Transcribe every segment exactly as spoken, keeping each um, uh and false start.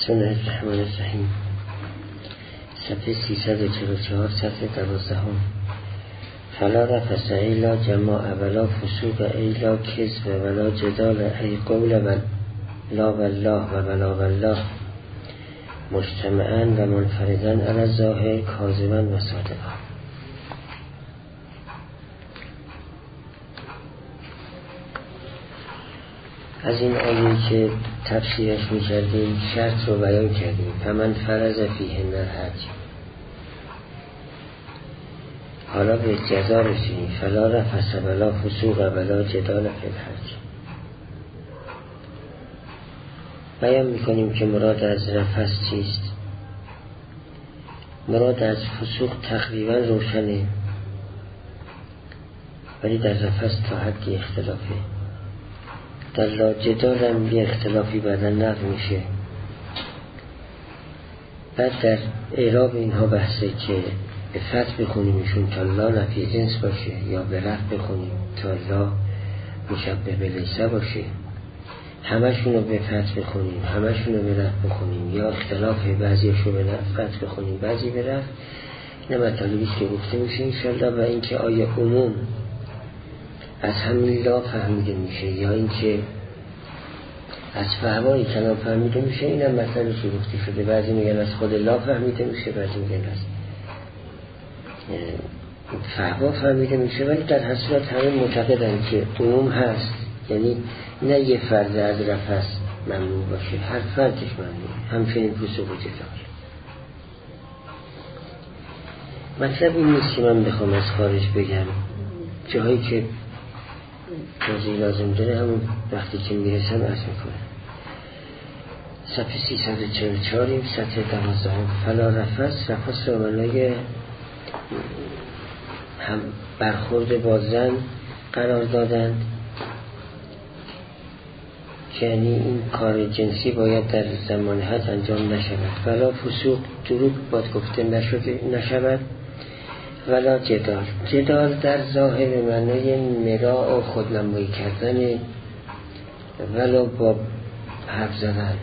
بسم الله الرحمن الرحیم. صفحه سیصد و چهل و چهار، صفحه دوازدهم. فلا رفث ایلا جماع ولا فسوق ایلا کذب ولا جدال ای قول و لا والله و ولا والله مجتمعا و منفردا علی الظاهر کاذبا و صادقا. از این آیه که تفسیرش می‌کردیم شرط رو بیان کردیم. فمن فرض فیهن الحج. حالا به جزا رسیدیم. فلا رفث ولا فسوق ولا جدال فی الحج. بیان می‌کنیم که مراد از رفث چیست. مراد از فسوق تقریبا روشنه، ولی در رفث تا حدی اختلافه. در لا جدال هم یه اختلافی بعدا نقل میشه. بعد در اعراب اینها بحثه که به فتح بخونیم ایشون تا لا نفی جنس باشه، یا به رفع بخونیم تا لا مشبه به لیسه باشه. همشون رو به فتح بخونیم، همشون رو به رفع بخونیم، یا اختلاف بعضیش رو به فتح بخونیم بعضی به رفع. این مطالبیست که گفته میشه انشالله. و اینکه آیا عموم از همین لا فهمیده میشه یا اینکه از فهوای کلام فهمیده میشه، این هم مطلبی که گفته شده. بعضی میگن از خود لا فهمیده میشه، بعضی میگن از فهوا فهمیده میشه. ولی در حسرات همه معتقدن که عموم هست، یعنی نه یه فرد از رفث ممنوع باشه، هر فردش ممنوع، همچنین فسوق و جدال. مطلب این نیست که من بخوام از خارج بگم، جایی که توضیح لازم داره همون وقتی که میرسم عرض میکنم. صفحه سیصد و چهل و چهار، صفحه دوازدهم. فلا رفث. رفث رو معنای هم برخورد با زن قرار دادن، که یعنی این کار جنسی باید در زمان حج انجام نشود. ولا فسوق، دروغ باید گفته نشده نشود. ولا جدال. جدال در ظاهر معنای مراء و خودنمایی کردن، ولا با حرف زدن.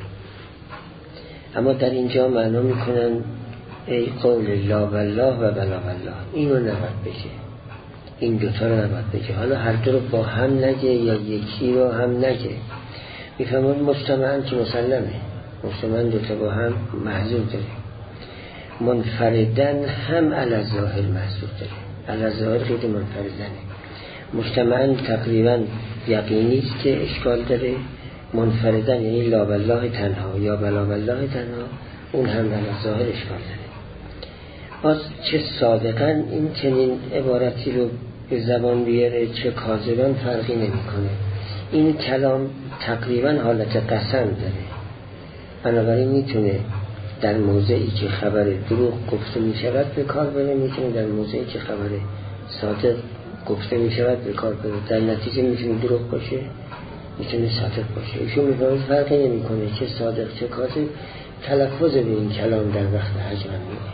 اما در اینجا معنا میکنن ای قول لا والله و بلا والله. اینو نباید بگه، این دوتا رو نباید بگه. حالا هر دو رو با هم نگه یا یکی رو هم نگه. میفهمون مجتمعاً که مسلمه، مجتمعاً دوتا با هم محضور داره. منفردن هم علی الظاهر محضور داره. علی الظاهر خیلی منفردنه. مجتمعاً تقریباً یقینی است که اشکال داره. منفردن یعنی لا والله تنها یا بلا والله تنها، اون هم علی الظاهر اشکال داره. باز چه صادقاً این چنین عبارتی رو به زبان بیاره، چه کاذباً فرقی نمی‌کنه. این کلام تقریباً حالت قسم داره، بنابراین میتونه در موضعی که خبر دروغ گفته می شود به کار بره، میتونه در موضعی که خبر صادق گفته می شود به کار بره. در نتیجه میتونه دروغ باشه، میتونه صادق باشه. ایشون میفهمید فرقی نمی کنه چه صادق چه کاذب. تلفظ به این کلام در وقت حج ممنوعه.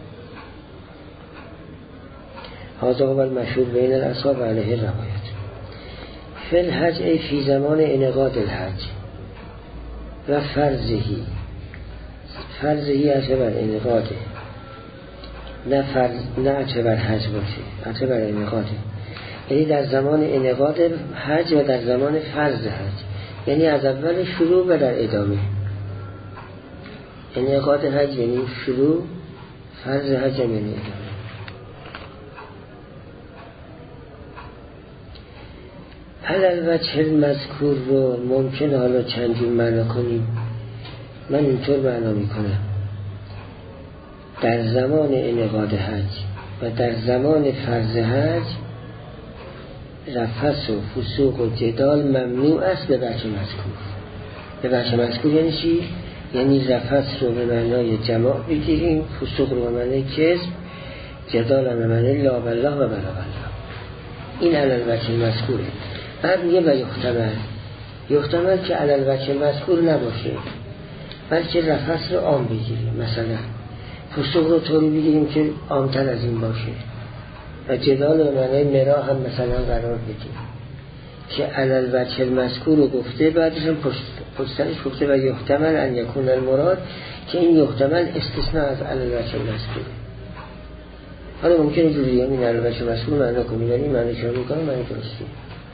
هذا هو المشهور بین الاصحاب و علیه روایت. فی الحج ای فی زمان انعقاد الحج و فرضهی. فرضهی اعتبر انعقاده، نه فرض نه اعتبر حج باشه، اعتبر انعقاده. یعنی در زمان انعقاد حج و در زمان فرض حج، یعنی از اول شروع و در ادامه. انعقاد حج یعنی شروع، فرض حج یعنی ادامه. علل وجه المذکور رو ممکن حالا چند جور معنا کنیم. من اینطور معنا میکنم: در زمان انعقاد حج و در زمان فرض حج رفث و فسوق و جدال ممنوع است به وجه مذکور. به وجه مذکور یعنی چی؟ یعنی رفث رو به معنای جماع بگیریم، فسوق رو به معنای کذب، جدال رو به معنای لا والله و بلا والله. این علل وجه مذکوره. بعد میگه و یحتمل. یحتمل که علل وجه مذکور نباشه، بلکه رفث رو عام بگیریم. مثلا فسوق رو طوری بگیریم که عامتر از این باشه، و جدال رو معنای مرا هم مثلا قرار بدیم که علل وجه المذکور رو گفته، بعدش هم پشت پشتنش گفته و یحتمل ان یکون المراد، که این یحتمل استثناء از علی الوجه المذکور. حالا ممکنه جوری همین علی الوجه المذکور معنا کنی ولی معنی چرا میکنه معنی درستی.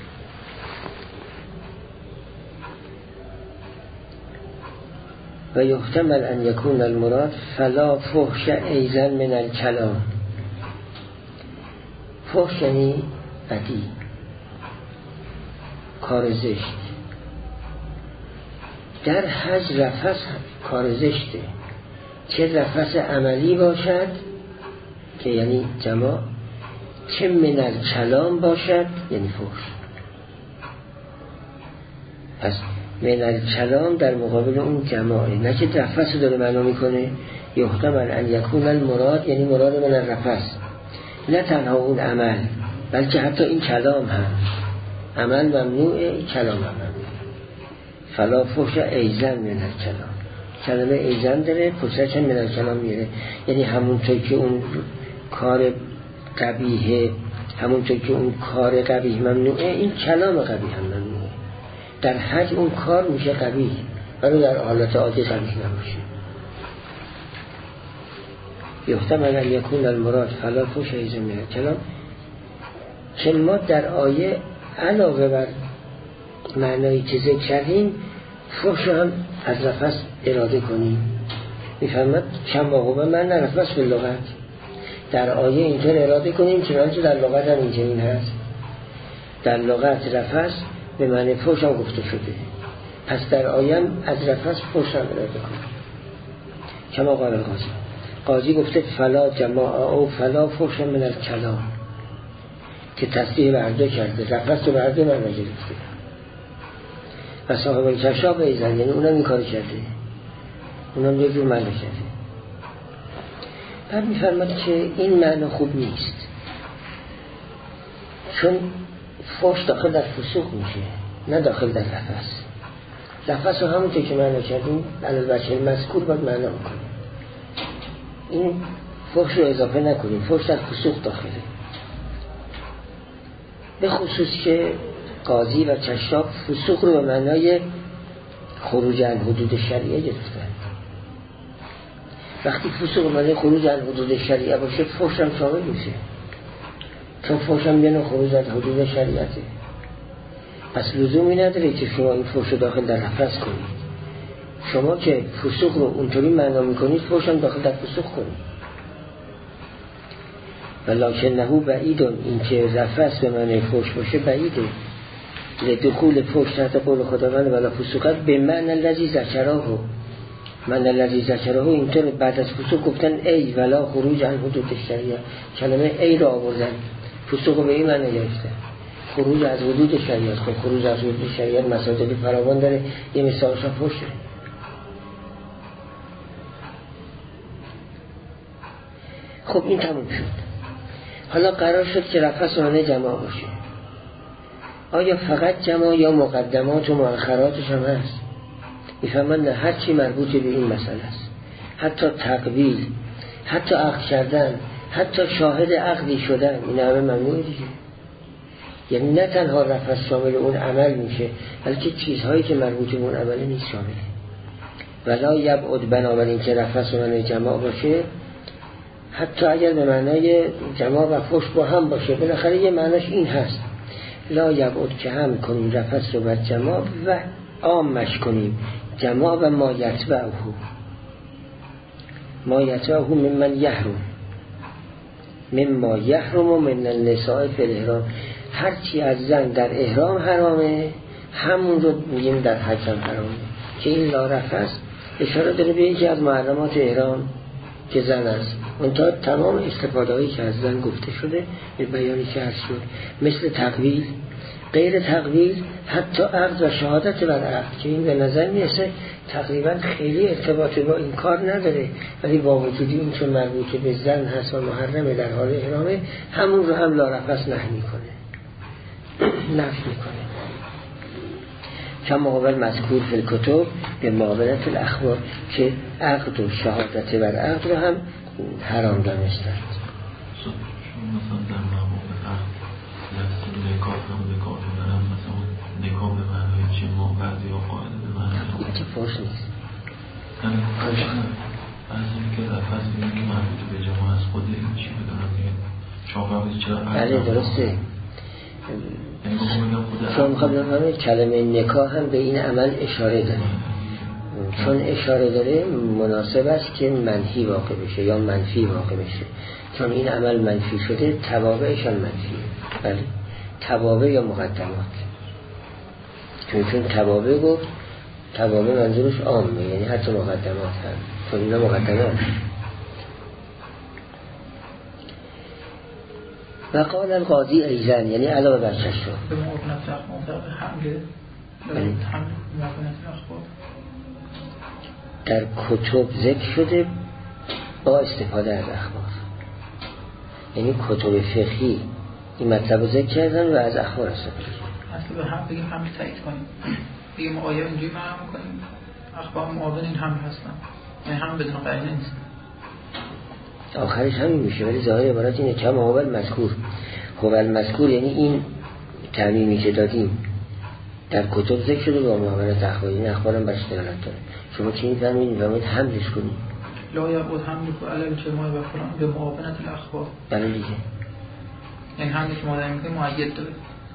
و یحتمل ان یکون المراد فلا فحش ایزن من الکلام. فحش یعنی بدی، کار زشت. در حج رفث کار زشته، چه رفث عملی باشد که یعنی جماع، چه من الکلام باشد یعنی فحش. پس من الکلام در مقابل اون جماعه، نه که رفث داره معنا میکنه. یحتمل ان یکون المراد یعنی مراد من الرفث، نه تنها اون عمل بلکه حتی این کلام هم. عمل ممنوعه، کلام هم ممنوعه. فلا فحش ایزن من الکلام، کلمه ایزن داره، پشتش هم من الکلام میره، یعنی همونطور که اون کار قبیحه، همونطور که اون کار قبیح ممنوعه، این کلام قبیح هم ممنوعه. در حج اون کار میشه قبیح ولی در حالت عادی قبیح نباشه. یحتمل ان یکون المراد فلا فحش ایزن من الکلام، که ما در آیه علاوه بر معنایی که ذکر کردیم فحش هم از رفث اراده کنیم. میفهمد چند واقعا من نرفث به لغت در آیه اینطور اراده کنیم چنانچه در لغت هم اینجوری هست. در لغت رفث به معنی فحش هم گفته شده، پس در آیه هم از رفث فحش هم اراده کنیم. کما قال القاضی، قاضی گفته فلا جماع او فلا فحش من الکلام، که تصریح برده کرده، رفث رو برده من نگرفته. و صاحب کشاف ایزن یعنی اونم این کار کرده، اونم یه جور معنی کرده. بعد میفرماد که این معنی خوب نیست، چون فحش داخل در فسوق میشه نه داخل در رفث. رفث رو همونطور که معنی کردیم علی الوجه المذکور باید معنی کنیم، این فحش رو اضافه نکنیم. فحش در فسوق داخله، به خصوص که قاضی و کشاف فسوق رو به معنای خروج عن حدود شریعه گرفتن. وقتی فسوق به معنای خروج عن حدود شریعه باشه فحش هم شامل میشه، چون فحش هم یعنی خروج از حدود شریعته. پس لزومی نداره که شما این فحش رو داخل در رفث کنید. شما که فسوق رو اونطوری معنا میکنید فحش هم داخل در فسوق کنید. ولکنه بعیدون، این که رفث به معنی فحش باشه بعیده. لدخول فحش تحت قول خداوند ولا فسوقت به معنی الذی ذکره، معنی الذی ذکره اینطور بعد از فسوق گفتن ای ولا خروج عن حدود شریعه، کلمه ای را آوردن، فسوق به این معنی گرفته، خروج از حدود شریعه. خب خروج از حدود شریعه مسائل فراوان داره، یه مثالش فحشه. خب این تموم شد. حالا قرار شد که رفث معنی جماع باشه. آیا فقط جماع یا مقدمات و مؤخراتش هم هست؟ میفهمن نه، هر چی مربوط به این مسئله است، حتی تقبیل، حتی عقد کردن، حتی شاهد عقدی شدن، این همه ممنوعه دیگه. یعنی نه تنها رفث شامل اون عمل میشه بلکه چیزهایی که مربوط به اون عمل نیست شامله. ولا یبعد، بنابراین که رفث معنی جماع باشه حتی اگر به معنای جماع و فحش با هم باشه، بالاخره یه معناش این هست، لا یبعد که هم کنیم رفث رو بر جماع و عامش کنیم جماع و ما یتبعه، ما یتبعه ممن یحرم، مما یحرم و من النساء فی الاحرام. هرچی از زن در احرام حرامه همون رو میگیم در حج هم حرامه، که این لا رفث اشاره داره به یکی از محرمات احرام که زن است. منتها تمام استفاده هایی که از زن گفته شده به بیانی که هست شد، مثل تقویل، غیر تقویل، حتی عقد و شهادت بر عقد، که این به نظر میرسه تقریبا خیلی ارتباط با این کار نداره، ولی با وجودی اون چون مربوط به زن هست و محرمه در حال احرامه، همون رو هم لا رفث نهی میکنه، نفی میکنه. کما قبل مذکور فی الکتب به معاملت الاخبار، که عقد و شهادت بر عقد رو هم حرام دانستند. مثلا در مقام عقد لفظ نکاح هم نکاح دارم، مثلا نکاح به معنای جماع، بعضی ها قاعده به معنای فحش نیست. نه از این که رفض بینید مربوط به جماع از خود این چی بدارم میگه شما قبلی چرا بله درسته. شما میخواد بگم کلمه نکاح هم به این عمل اشاره داره، چون اشاره داره مناسب است که منفی واقع بشه یا منفی واقع بشه، چون این عمل منفی شده توابعش هم منفیه. بله توابع یا مقدمات، چون چون توابع گفت توابع منظورش عامه، یعنی حتی مقدمات هم، چون اینا مقدمات. و قال القاضی ایزن یعنی علاوه بر چشم به معاونت اخبار حمله حمله معاونت اخبار در کتب ذکر شده با استفاده از اخبار، یعنی کتب فقهی این مطلب رو ذکر کردن و از اخبار استفاده کردن. اصلا به هم بگیم هم تایید کنیم، بگیم آیه اینجوری فهم کنیم اخبار معاون این هم هستن، یعنی هم بدون قرینه نیست. آخرش همین میشه، ولی ظاهر عبارت اینه که هو المذکور، هو المذکور یعنی این تعمیمی که دادیم در کتب ذکر شده با معاونت اخبار، این اخبار هم برش دلالت داره. شما چی میفهمید؟ میفهمید حملش کنید لا یعبد حمل کو علی الجماع و فلان به معاونت الاخبار. بله دیگه، یعنی حملی که ما داریم میکنیم مؤید داره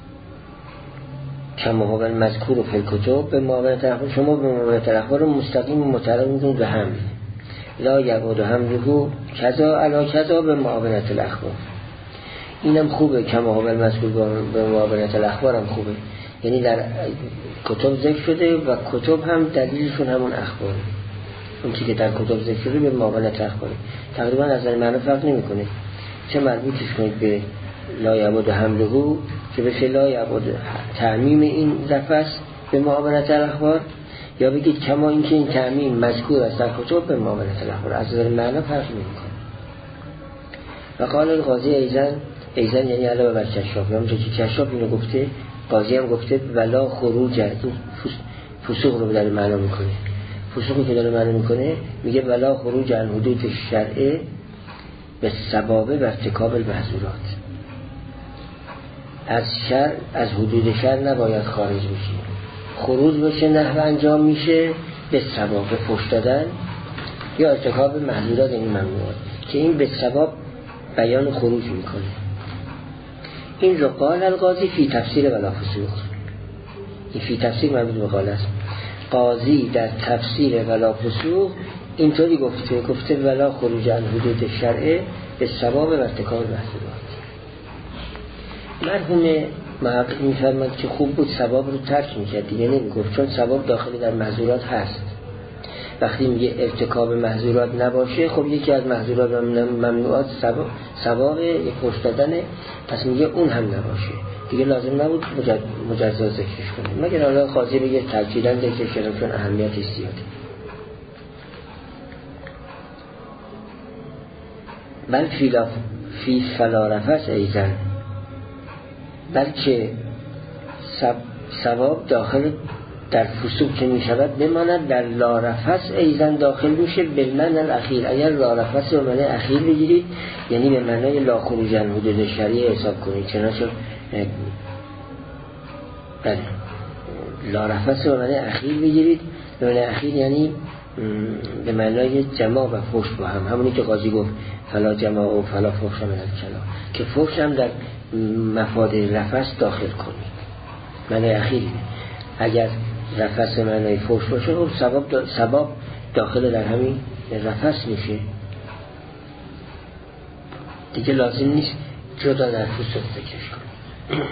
کما هو المذکور فی الکتب به معاونت الاخبار. شما به معاونت الاخبار مستقیم متعلق میکنید به حمل، لا یعبد حمله کذا علی کذا به معاونت الاخبار. اینم خوبه، کما هو المذکور به معاونت الاخبار هم خوبه، یعنی در کتب ذکر شده و کتب هم دلیلشون همون اخباره، اون چیزی که در کتب ذکر شده به معاونت اخباره. تقریبا از این معنی فرق نمیکنه، چه مربوطش کنید به لا یعبد حمله که بشه لا یعبد تعمیم این لفظ به معاونت الاخبار، یا بگید کما اینکه این تعمیم مذکور است در کتب به معاونت الاخبار، از این معنی فرق نمیکنه. و قال القاضی ایزن، ایزن یعنی علاوه بر کشاف، یا همونجا که کشاف اینو گفته قاضی هم گفته ولا خروج، این فسوق رو داره معنا میکنه. فسوقی که داره معنا میکنه میگه ولا خروج عن حدود شرعه به سبب و ارتکاب المحظورات. از شرع، از حدود شرع نباید خارج بشی، خروج بشه نحو انجام میشه به سبب فحش دادن یا ارتکاب محظورات این ممنوعات، که این به سبب بیان خروج میکنه. این رو قال القاضی فی تفسیر ولا فسوق، این فی تفسیر مربوط به قال است. قاضی در تفسیر ولا فسوق اینطوری گفته، گفته ولا خروج عن حدود شرعه به سبب و ارتکاب محظورات. مرحوم محقق میفرماد که خوب بود سبب رو ترک میکرد، دیگه نمیگفت، چون سبب داخلی در محظورات هست. وقتی میگه ارتکاب محظورات نباشه، خب یکی از محظورات ممنوعات سبب سبب یک فحش دادنه، پس میگه اون هم نباشه، دیگه لازم نبود مجد مجزا ذکرش کنه، مگر حالا قاضی بگه تاکیداً ذکرش کنه چون اهمیتش زیاده. بل فی فی فلا رفث ایزن، بلکه سب ثواب داخل در فسوق که می شود بماند در لا رفث ایزن داخل میشه بالمعنی الاخیر. اگر لا رفث رو معنی اخیر بگیرید یعنی به معنی لا خروج عن حدود شرعی حساب کنید، چنانچه بله لا رفث رو معنی اخیر بگیرید، به معنی اخیر یعنی به معنی جماع و فحش با هم، همونی که قاضی گفت فلا جماع و فلا فحش من الکلام، که فحش هم در مفاد رفث داخل کنید، معنی اخیر. اگر رفث معنی فحش باشه خب سبب دا سبب داخل در همین رفث میشه، دیگه لازم نیست جدا در فسوق ذکرش کنید.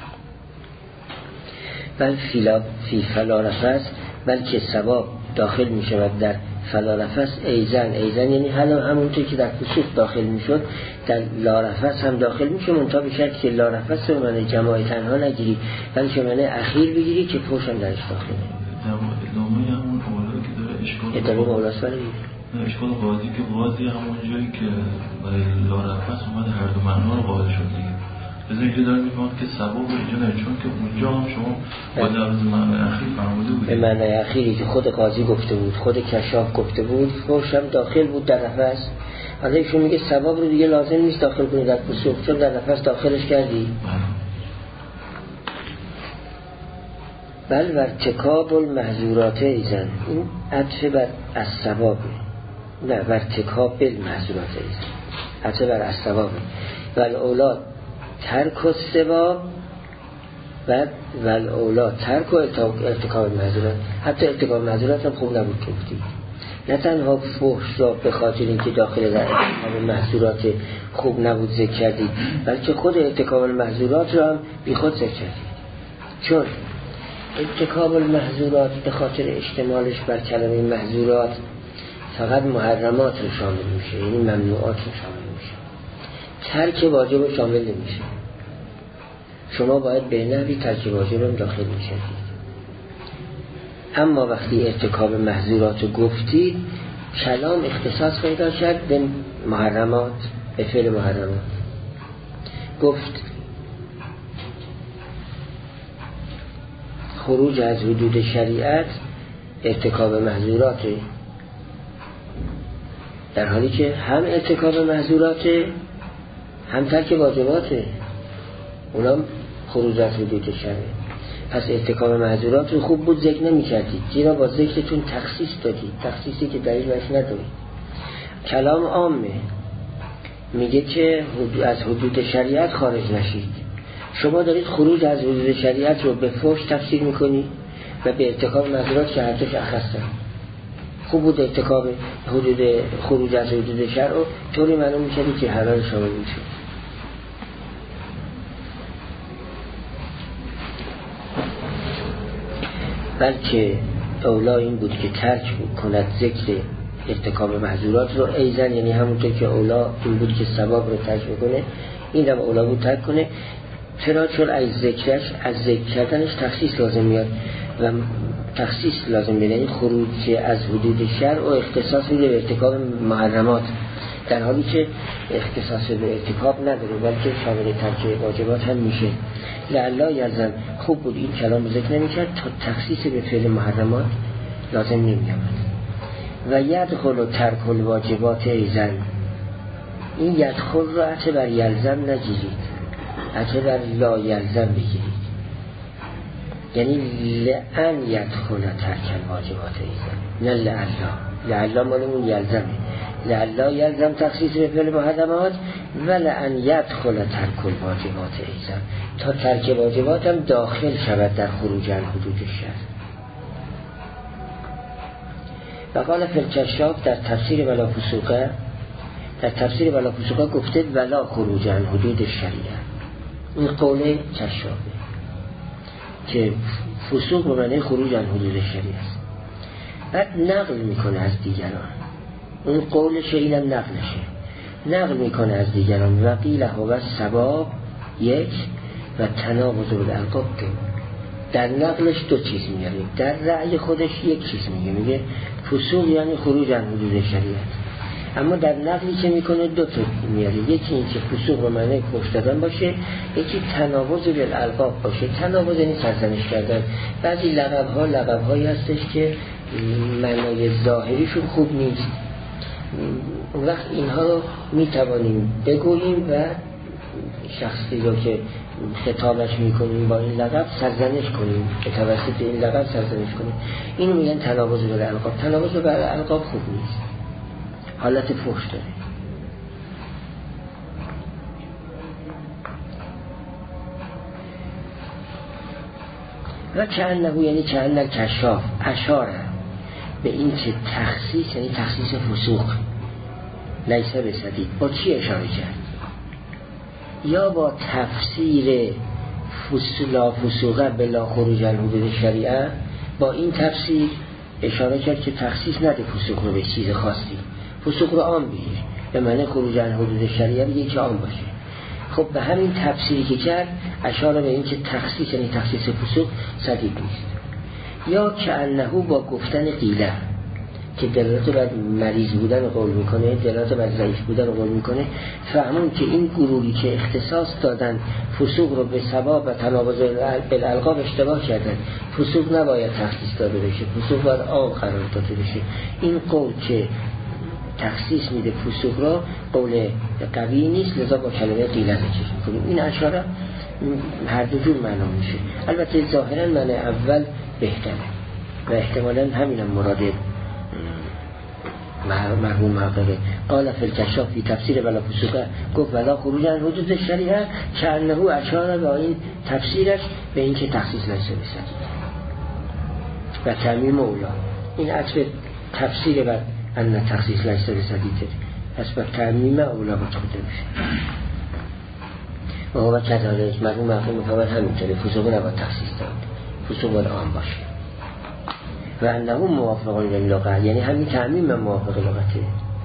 بل فیلا فی فلا رفث، بلکه سبب داخل میشود در فلا رفث ایزن. ایزن یعنی همونطور که در فسوق داخل میشد در لا رفث هم داخل میشه، منتها به شرطی که لا رفث رو معنی جماع تنها نگیری، بلکه معنی اخیر بگیری که فحش هم درش داخله. ادامه همون اولا که داره اشکال ادامه اولاست ولی اشکال قاضی که قاضی همون جایی که برای لا رفث اومده هر دو معنا رو قائل شد دیگه. بذار اینجا داره میفهمد که سبب رو اینجا نه، چون که اونجا هم شما با درز معنی اخیر فرموده بود، به معنی اخیری که خود قاضی گفته بود، خود کشاف گفته بود، فحش هم داخل بود در رفث. حالا ایشون میگه سبب رو دیگه لازم نیست داخل کنی در فسوق، چون در رفث داخلش کردی. بل و ارتکاب المحظورات ایزن، این عطف بر الثواب، نه بر ارتکاب المحظورات ایزن، عطف بر الثواب. و الاولاد ترک الثواب و الاولاد ترک ارتکاب المحظورات. حتی ارتکاب المحظورات هم خوب نبود که گفتید، نه تنها فحش را به خاطر اینکه داخل در ارتکاب المحظورات خوب نبود ذکر کردید، بلکه خود ارتکاب المحظورات را هم بی خود ذکر کردید. چون ارتکاب المحظورات به خاطر اشتمالش بر کلمه محظورات فقط محرمات رو شامل میشه، یعنی ممنوعات رو شامل میشه، ترک واجب رو شامل نمیشه. شما باید به نحوی ترک واجب رو داخل میشدید. اما وقتی ارتکاب محظورات رو گفتید، کلام اختصاص پیدا کرد به محرمات، به فعل محرمات. گفت خروج از حدود شریعت ارتکاب محظوراته، در حالی که هم ارتکاب محظوراته هم ترک واجباته، اونم خروج از حدود شریعت. پس ارتکاب محظورات رو خوب بود ذکر نمی کردید، زیرا با ذکرتون تخصیص دادید، تخصیصی که دلیل بهش ندارید. کلام عامه، میگه که از حدود شریعت خارج نشید. شما دارید خروج از حدود شریعت رو به فحش تفسیر میکنی و به ارتکاب محظورات که هر دوش اخصن. خوب بود ارتکاب حدود خروج از حدود شرع رو طوری معلوم میشدی که حلال شامل میشد. بلکه اولا این بود که ترک کند ذکر ارتکاب محظورات رو ایزن، یعنی همونطور که اولا این بود که ثواب رو ترک میکنه، این هم اولا بود ترک کنه. چرا؟ چون از ذکرش از ذکر کردنش تخصیص لازم میاد و تخصیص لازم میاد، یعنی خروج از حدود شرع و اختصاص میده به ارتکاب محرمات، در حالی که اختصاص به ارتکاب نداره بلکه شامل ترک واجبات هم میشه. لعلا یلزم، خوب بود این کلام ذکر نمیکرد تا تخصیص به فعل محرمات لازم نمیامد. و یدخل و ترک الواجبات ایزن، این یدخل رو عطف بر یلزم نگیرید، عطف بر لا یلزم بگیرید، یعنی لعن یدخل ترک الواجبات ایزن، نه لعلا. لعلا مالمون یلزمه، لعلا یلزم تخصیص به فعل محرمات و لعن یدخل ترک الواجبات ایزن، تا ترک واجبات هم داخل شود در خروج عن حدود الشرع. و قال فی الکشاف در تفسیر ولا فسوقه، در تفسیر ولا فسوقه گفته ولا خروج عن حدود الشریعه. این قول کشافه که فسوق به معنی خروج عن حدود الشریعه است. بعد نقل میکنه از دیگران، اون قولش اینم نقلشه، نقل میکنه از دیگران. و قیل هو ثواب یک و تناقض الالقاب دو. در نقلش دو چیز میاره، در رأی خودش یک چیز میگه، میگه فسوق یعنی خروج عن حدود شریعت، اما در نقلی که میکنه دو تا میاره، یکی این که فسوق به معنی کفر دادن باشه، یکی تناقض بالالقاب باشه. تناقض یعنی سرزنش کردن. بعضی لقب ها لقب هایی هستش که معنای ظاهریشون خوب نیست، اون وقت اینها رو میتوانیم بگوییم و شخصی رو که خطابش میکنیم با این لقب سرزنش کنیم، که توسط این لقب سرزنش کنیم. اینو میگن تناقض بالالقاب. تناقض بالالقاب خوب نیست، حالت فحش داره. و کأنه یعنی کأن کشاف اشاره به این که تخصیص یعنی تخصیص فسوق لیسه بسدید. با چی اشاره کرد؟ یا با تفسیر فسلا فسوقه بلا خروج عن حدود شریعه، با این تفسیر اشاره کرد که تخصیص نده فسوق رو به چیز خاصی، فسوق رو عام بگیر، به معنی خروج عن حدود شریعه بگیر که عام باشه. خب به همین تفسیری که کرد اشاره به این که تخصیص یعنی تخصیص فسوق سدید نیست. یا که انه با گفتن قیله که دلالت بر مریض بودن قول میکنه، دلالت بر ضعیف بودن قول میکنه، فهمون که این گروهی که اختصاص دادن فسوق رو به ثواب و تناقض بالالقاب اشتباه کردن. فسوق نباید تخصیص داده بشه، فسوق باید عام قرار داده بشه. این قول که تخصیص میده فسوق را قول قوی نیست، لذا با کلمه قیله ذکر میکنیم. این اشاره هر دو جور معنا میشه. البته ظاهرا معنی اول بهتره و احتمالاً همینم مراد مرحوم محققه. قال فی الکشاف فی تفسیر ولا فسوق، گفت ولا خروج عن حدود شریعه که انه اشاره به این تفسیرش به این که تخصیص نشه بسید و تعمیم اولا. این عطف تفسیر بر ان تخصیص نشه بسیده پس بر تعمیم اولا با خود میشه. و هو کذالک مرحوم محققه میفهمد همینطوره، فسوق نباید تخصیص داد، فسوق باید عام باشه و انه موافق للغت، یعنی همین تعمیم موافق لغته.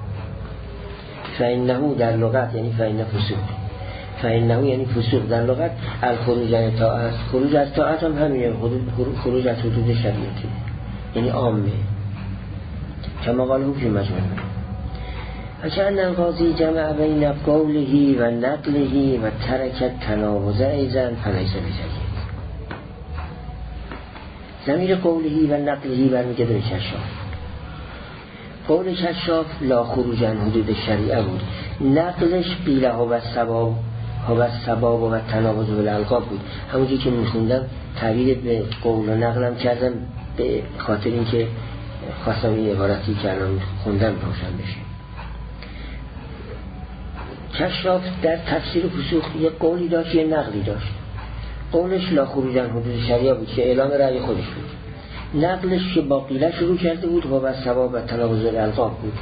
فانه در لغت یعنی فانه فسوق، فانه یعنی فسوق در لغت الخروج عن طاعت، خروج از طاعت هم همینه، خروج از حدود شریعتی یعنی عامه کما قاله فی مجموع. فکأن القاضی جمع بین قوله و نقله و ترک تناوز ایضا فلیس بجید. ضمیر قولهی و نقلهی برمیگرده به کشاف. قول کشاف لا خروج عن حدود شریعه بود، نقلش قیل ها و ثواب ها و ثواب و تناوز بالالقاب بود. همونجوری که میخوندم تعبیر به قول و نقلم کردم به خاطر اینکه خواستم این عبارتی که الان خوندم روشن بشه. کشاف در تفسیر فسوق یک قولی داشت یک نقلی داشت. قولش لا خروج عن حدود شریعه بود که اعلام رأی خودش بود، نقلش که با قیله شروع کرده بود و با ثواب و تناوز الالقاب بود.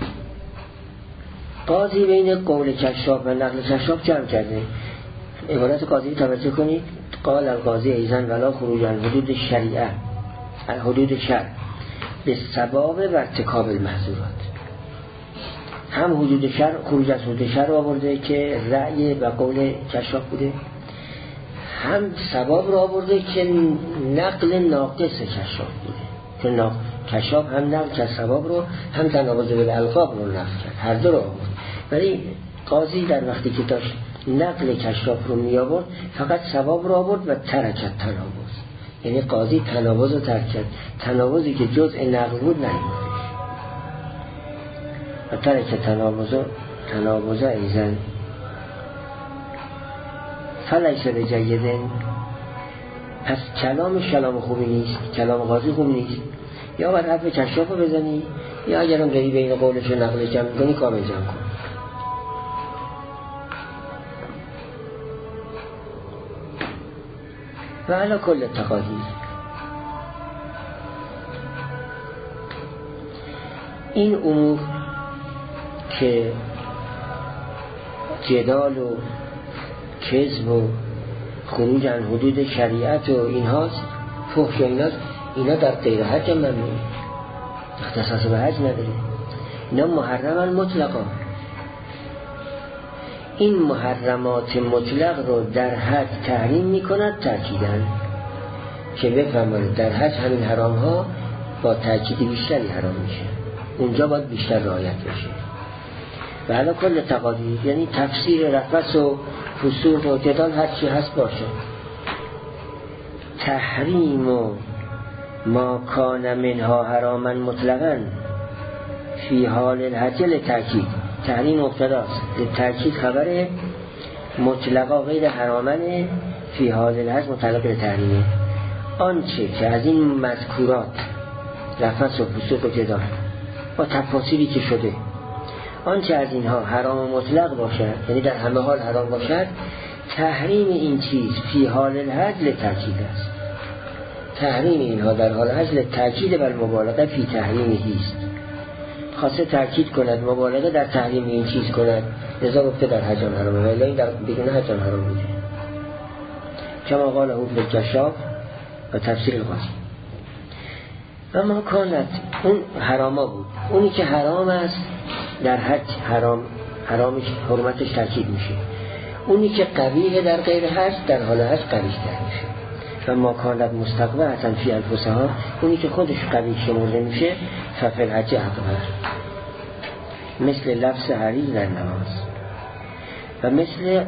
قاضی بین قول کشاف و نقل کشاف جمع کرده. عبارت قاضی توجه کنید، قال القاضی ایضا ولا خروج عن حدود شریعه، حدود شرع به ثواب و ارتکاب المحظورات. هم حدود شرع، خروج از حدود شرع آورده که رأی و قول کشاف بوده، هم ثواب را آورده که نقل ناقص کشاف بوده که ناق... کشاف هم نقل که ثواب رو هم تناوز بالالقاب رو نقل کرد، هر دو رو آورد. ولی قاضی در وقتی که داشت نقل کشاف رو می آورد فقط ثواب رو آورد و ترکت تناوز، یعنی قاضی تناوز رو ترک کرد، تناوزی که جزء نقل بود نیومدش و ترکت تناوز تناوز ایزن فلیس بجیدن. پس کلامش کلام خوبی نیست، کلام قاضی خوب نیست. یا باید حرف کشاف رو بزنی یا اگرم داری بین قولش و نقلش جمع کنی کامل جمع کن. و علا کل تقاضی این امور که جدال و کذب و خروج عن حدود شریعت و اینهاست، فحش و ایناست، اینا در غیر حج هم ممنوعه، اختصاص به حج نداره، اینا محرم مطلقا. این محرمات مطلق رو در حج تحریم میکند تأکیدن که بفهمند در حج همین حرام ها با تأکید بیشتری حرام میشه، اونجا باید بیشتر رعایت بشه. و علا کل تقاضی یعنی تفسیر رفث و فسوق و جدال هر چی هست باشه. تحریم و ما کان منها حراما مطلقا فی حال الحج لتأکید، تحریم مبتداست، لتأکید خبره، مطلقا غیر حرامن فی حال الحج مطلق لتحریمه. آنچه که از این مذکورات رفث و فسوق و جدال با تفاصیلی که شده، آنچه از اینها حرام مطلق باشد یعنی در همه حال حرام باشد، تحریم این چیز فی حال الحج لتأکید است. تحریم اینها در حال حج لتأکید بر مبالغه فی تحریمه است، خاصه تأکید کند مبالغه در تحریم این چیز کند، لذا گفته در حج حرامه ولی این در بدون حج حرام بوده. کما قال او فی الکشاف و تفسیر القاضی. و ما کانت اون حراما بود، اونی که حرام است در حج حرام، حرامش حرمتش تأکید میشه. اونی که قبیه در غیر حج در حال حج قبیح تر میشه. و ما کانت مستقبحة فی انفسها، اونی که خودش قبیح شمرده میشه ففی الحج اکبر، مثل لفظ حریز در نماز و مثل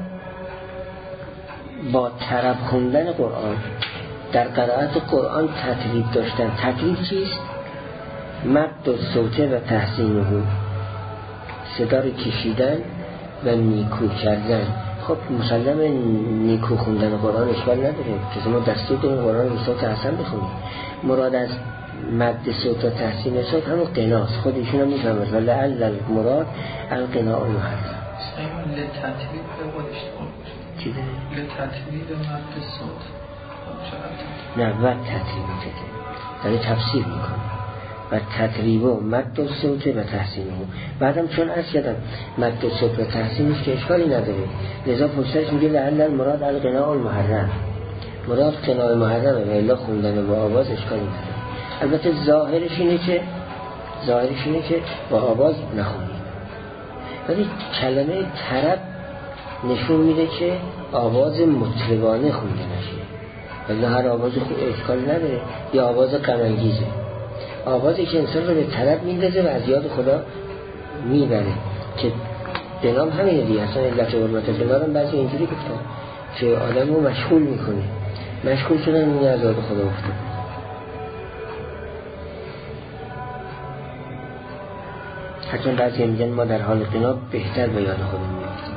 با طرب خوندن قرآن، در قرائت قرآن تطریب داشتن. تطریب چیست؟ مد و صوته و تحسینه، صدا رو کشیدن و نیکو کردن، خب مسلم نیکو خوندن قرآن اشکال نداره که ما دستور داریم قرآن رو صوت حسن بخونیم. مراد از مد صوت و تحسین صوت همون قناست، خود ایشون هم میفهمد ولی لعل مراد القناء المحرم. لتطبیق به خود اشتغال باشه. چی ده؟ لتطبیق مد صوت. نه و تطریب میده داره تفسیر میکنه و تطریب و مد صوت و تحسین او. بعدم چون از یادم مد صوت و تحسینش که اشکالی نداره لذا پشتش میگه لعل مراد القناء المحرم، مراد قناء محرمه و الا خوندن با آواز اشکالی نداره. البته ظاهرش اینه که ظاهرش اینه که با آواز نخونید، ولی کلمه طرب نشون میده که آواز مطربانه خونده نشه، ولی هر آواز خود اشکال نداره. یا آواز غم‌انگیزه، آوازی که انسان رو به طرب میندازه و از یاد خدا میبره که به نام همینه دیگه. اصلا علت حرمت کنارم بعضی اینجوری گفتن که آدم رو مشغول میکنه، مشغول شدن میگه از یاد خدا افتاد. حتی بعضی میگن ما در حال قنا بهتر به یاد خدا میافتیم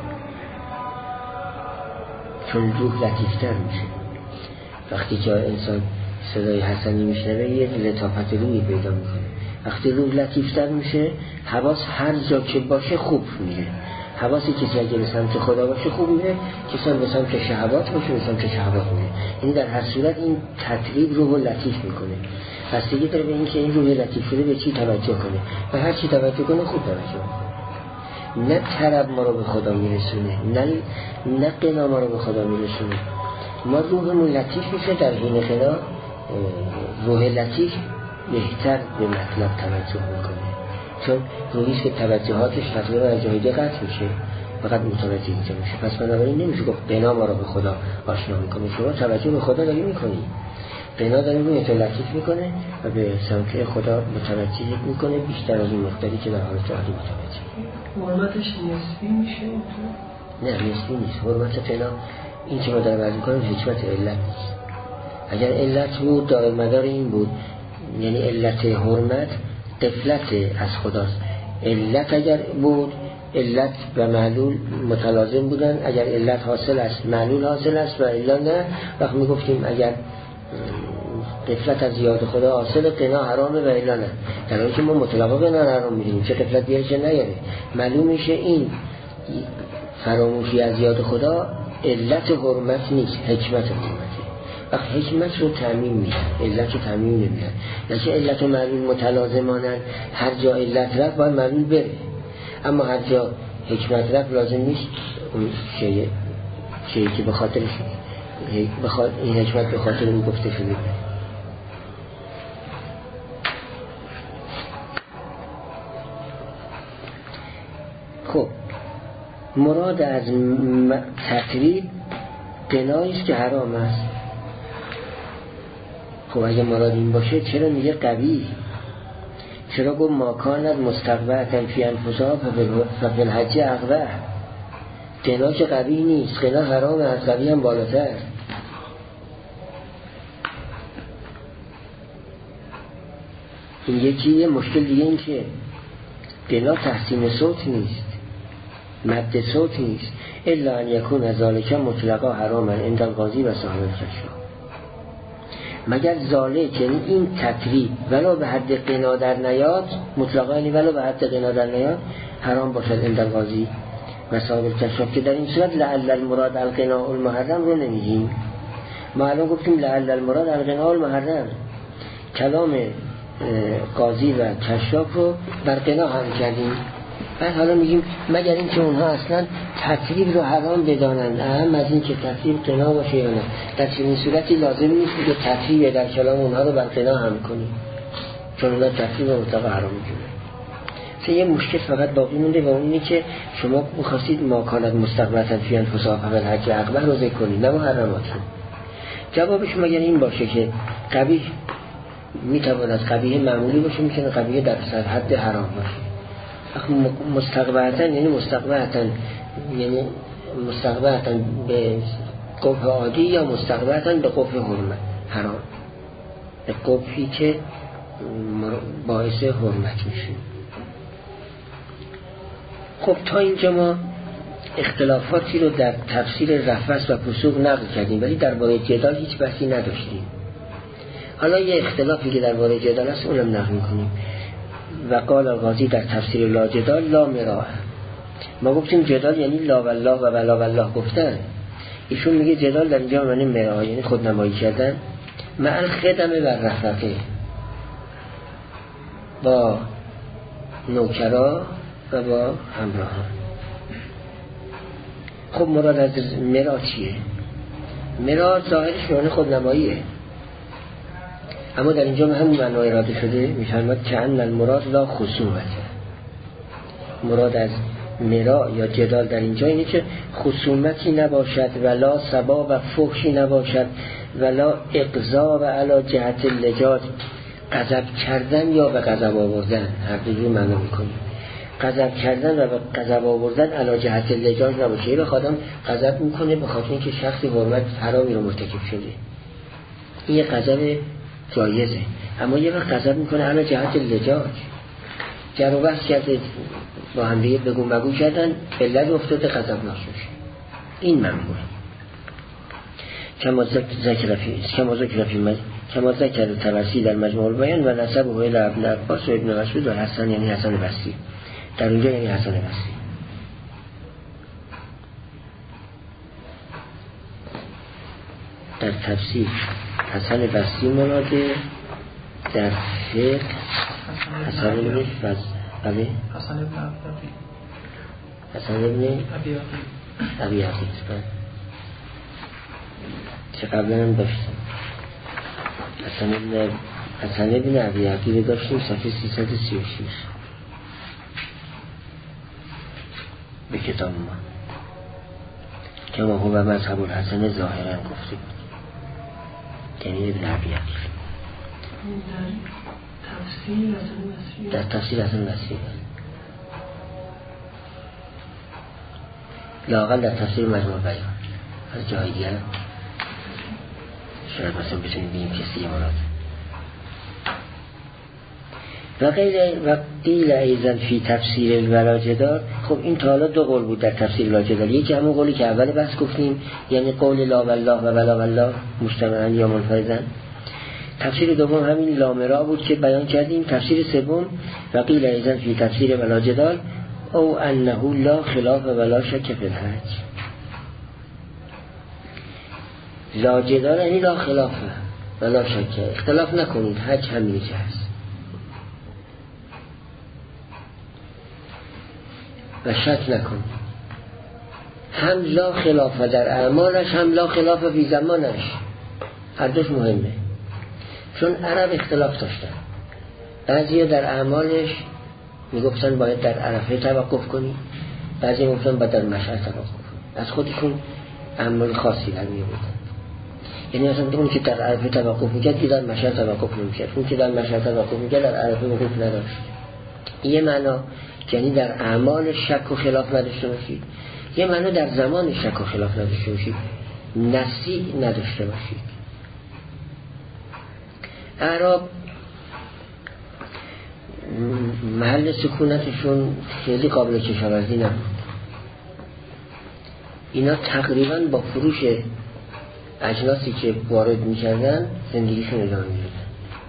چون روح لطیفتر میشه. وقتی که انسان صدای حسنی میشنوه یه لطافت روحی پیدا میکنه. وقتی روح لطیفتر میشه حواس هر جا که باشه خوب میره. حواسی کسی اگه به سمت خدا باشه خوب میره، کسی به سمت شهوات باشه به سمت شهوات میره. این در هر صورت این تطریب روح لطیف میکنه. بستگی داره به این که این روح لطیف شده به چی توجه کنه و هر چی توجه کنه خوب توجه کنه. نه طرب ما رو به خدا میرسونه، نه نه قنا ما رو به خدا میرسونه. ما روحمون لطیف میشه، در حین قنا روح لطیف بهتر به مطلب توجه میکنه، چون روحیست که توجهاتش تقریبا از جای دیگه قطع میشه فقط متوجه اینجا میشه. پس بنابراین نمیشه گفت قنا ما رو به خدا آشنا میکنه. شما توجه به خدا داری میکنی، قنا داری روی تو لطیف میکنه و به سمت خدا متوجه میکنه بیشتر از این مقداری که در حالت عادی متوجه. حرمتش نسبی میشه؟ نه نسبی نیست. حرمت قنا این که ما در بعض میکنیم حکمت علت نیست. اگر علت بود دائر مدار این بود، یعنی علت حرمت غفلت از خداست. علت اگر بود علت و معلول متلازم بودن، اگر علت حاصل است معلول حاصل است و الا نه. وقت میگفتیم اگر غفلت از یاد خدا حاصل قنا حرامه و الا نه، در حالی که ما مطلقا قنا حرام میدیم چه غفلت بیاره چه نیاره. معلوم میشه این فراموشی از یاد خدا علت حرمت نیست، حکمت حرمته. وقت حکمت رو تعمیم میدن، علت رو تعمیم نمیدن. نشه علت و معلول متلازمانن، هر جا علت رفت باید معلول بره، اما هر جا حکمت رفت لازم نیست اون شیء شیء که به خاطرش بخاطر این حکمت به خاطر اون گفته شده. خب مراد از تقریب قناییست که حرام است. خب اگه مراد این باشه چرا میگه قوی؟ چرا گفت ما کانت مستقبعتن فی انفسها ففی الحج اقبح؟ قنا که قوی نیست، قنا حرام، از قوی هم بالاتر. این یکی یه مشکل دیگه این که قنا تحسین صوت نیست، مد صوت نیست، الا ان یکون از ذالک مطلقا حراما عند القاضی و صاحب الکشف، مگر ذالک یعنی این تطریب ولو به حد قنا در نیاد، مطلقا یعنی ولو به حد قنا در نیاد حرام باشد عند القاضی و صاحب الکشف، که در این صورت لعل المراد القناء المحرم رو نمیگیم. ما الان گفتیم لعل المراد القناء المحرم، کلام قاضی و کشاف رو بر قنا هم کردیم. بعد حالا میگیم مگر این که اونها اصلا تطریب رو حرام بدانند، اهم از این که تطریب قنا باشه یا نه. در چنین صورتی لازم نیست که تطریب در کلام اونها رو بر قنا هم کنیم، چون اونها تطریب رو مطلق حرام میدونن. چه یه مشکل فقط باقی مونده و اون اینه که شما می‌خواستید ما کانت مستقبتا فی انفسها ففی الحج اقبح رو ذکر کنید نه محرمات. جوابش مگر این باشه که قبیح میتواند قبیح معمولی باشه، میتونه قبیح در حد حرام باشه. مستقبعتن یعنی مستقبعتن یعنی مستقبعتن به قبح عادی یا مستقبعتن به قبح حرمت حرام، به قبحی که باعث حرمت میشه. خب تا اینجا ما اختلافاتی رو در تفسیر رفث و فسوق نقل کردیم ولی درباره جدال هیچ بحثی نداشتیم. حالا یه اختلافی که درباره جدال است اونم نقل می‌کنیم. و قال الغازی در تفسیر لا جدال لا مراء. ما گفتیم جدال یعنی لا والله و ولا والله گفتن. ایشون میگه جدال در اینجا معنی مراء یعنی خودنمایی کردن مع الخدم و رفقه، با نوکرا و با همراهان. خب مراد از مرا چیه؟ مرا ظاهرش معنی خودنماییه، اما در اینجا همون معنا اراده شده. میفرماد که ان المراد لا خصومت. مراد از مرا یا جدال در اینجا اینه که خصومتی نباشد ولا سبا و فحشی نباشد ولا اقضا و علا جهت اللجاج، غضب کردن یا به غضب آوردن. هر دوی معنا میکنیم. غضب کردن و به غضب آوردن علا جهت اللجاج نباشه. یه آدم غضب میکنه به خاطر اینکه شخصی حرمت حرامی رو مرتکب شده، این یه غضب جایزه، اما یه وقت غضب میکنه علا جهت اللجاج، جر و بحث کرده با هم دیگه بگو مگو کردن، علت افتاده غضب ناشوش. این ممنوعه. کما ذکر فی کما ذکر فی کما ذکر طبرسی در مجموع البیان و نسبه الی ابن عباس و ابن مسعود و حسن یعنی حسن بصری. در اونجا یعنی حسن بصری. در تفسیر حسن بصری مراده، در فقه حسن ابن فضل بله حسن ابن عبدی حسن ابن ابی عقیل چه قبلا هم داشتیم. حسن ابن حسن ابن ابی عقیل داشتیم صفحه سیصد و سی و شش به کتاب ما که ما هو مذهب الحسن ظاهرا گفته بود، یعنی ابن ابی عقیل در تفسیر حسن بصری لااقل در تفسیر مجموع بیان. از جای دیگر شاید مثلا بتونیم بگیم کسی مراد. و غیر و قیل ایضا فی تفسیر الولاجدال. خب این تا حالا دو قول بود در تفسیر الولاجدال. یکی همون قولی که اول بس گفتیم یعنی قول لا والله و ولا والله مجتمعا یا منفردن. تفسیر دوم همین لامرا بود که بیان کردیم. تفسیر سوم و قیل ایضا فی تفسیر ولاجدال او انه لا خلاف ولا شک فی الحج. لا جدال یعنی لا خلاف ولا شک، اختلاف نکنید، حج همینی که هست و شک نکنید. هم لا خلاف در اعمالش هم لا خلاف فی زمانش، هر دوش مهمه. چون عرب اختلاف داشتن، بعضی در اعمالش میگفتن باید در عرفه توقف کنی، بعضی میگفتن باید در مشعر توقف کنی. از خودشون اعمال خاصی در میبودن. یعنی مثلا اون که در عرفه توقف میکرد که در مشعر توقف نمیکرد، اون که در مشعر توقف میکرد در عرفه وقوف نداشت. یه معنا یعنی در اعمال شک و خلاف نداشته باشید، یه معنا در زمان شک و خلاف نداشته باشید، نسی نداشته باشید. اعراب محل سکونتشون خیلی قابل کشاورزی نبود. اینا تقریبا با فروش اجناسی که وارد میکردن زندگیشون ادامه میدادن.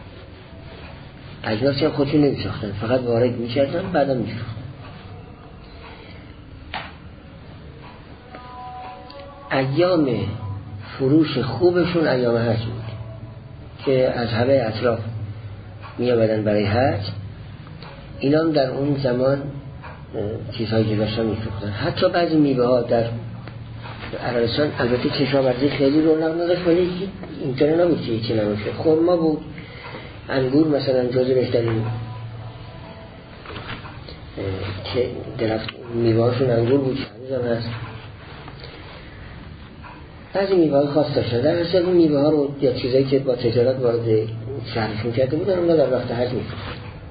اجناسی هم خودشون نمیساختن، فقط وارد میکردن بعدا میفروختن. ایام فروش خوبشون ایام حج بود که از همه اطراف می آمدن برای حج. اینا هم در اون زمان چیزهایی که داشتن می فروختن. حتی بعضی میوه ها در عربستان البته کشاورزی خیلی رونق نداشت، ولی اینطوری نبود که هیچی نباشه. خرما بود، انگور مثلا جزو بهترین که درخت میوه هاشون انگور بود، هنوز هم هست. بعضی میوه های خاص داشتن، در اصل این میوه ها رو یا چیزایی که با تجارت وارد شهرشون کرده بودن اونا در وقت حج میفروختن.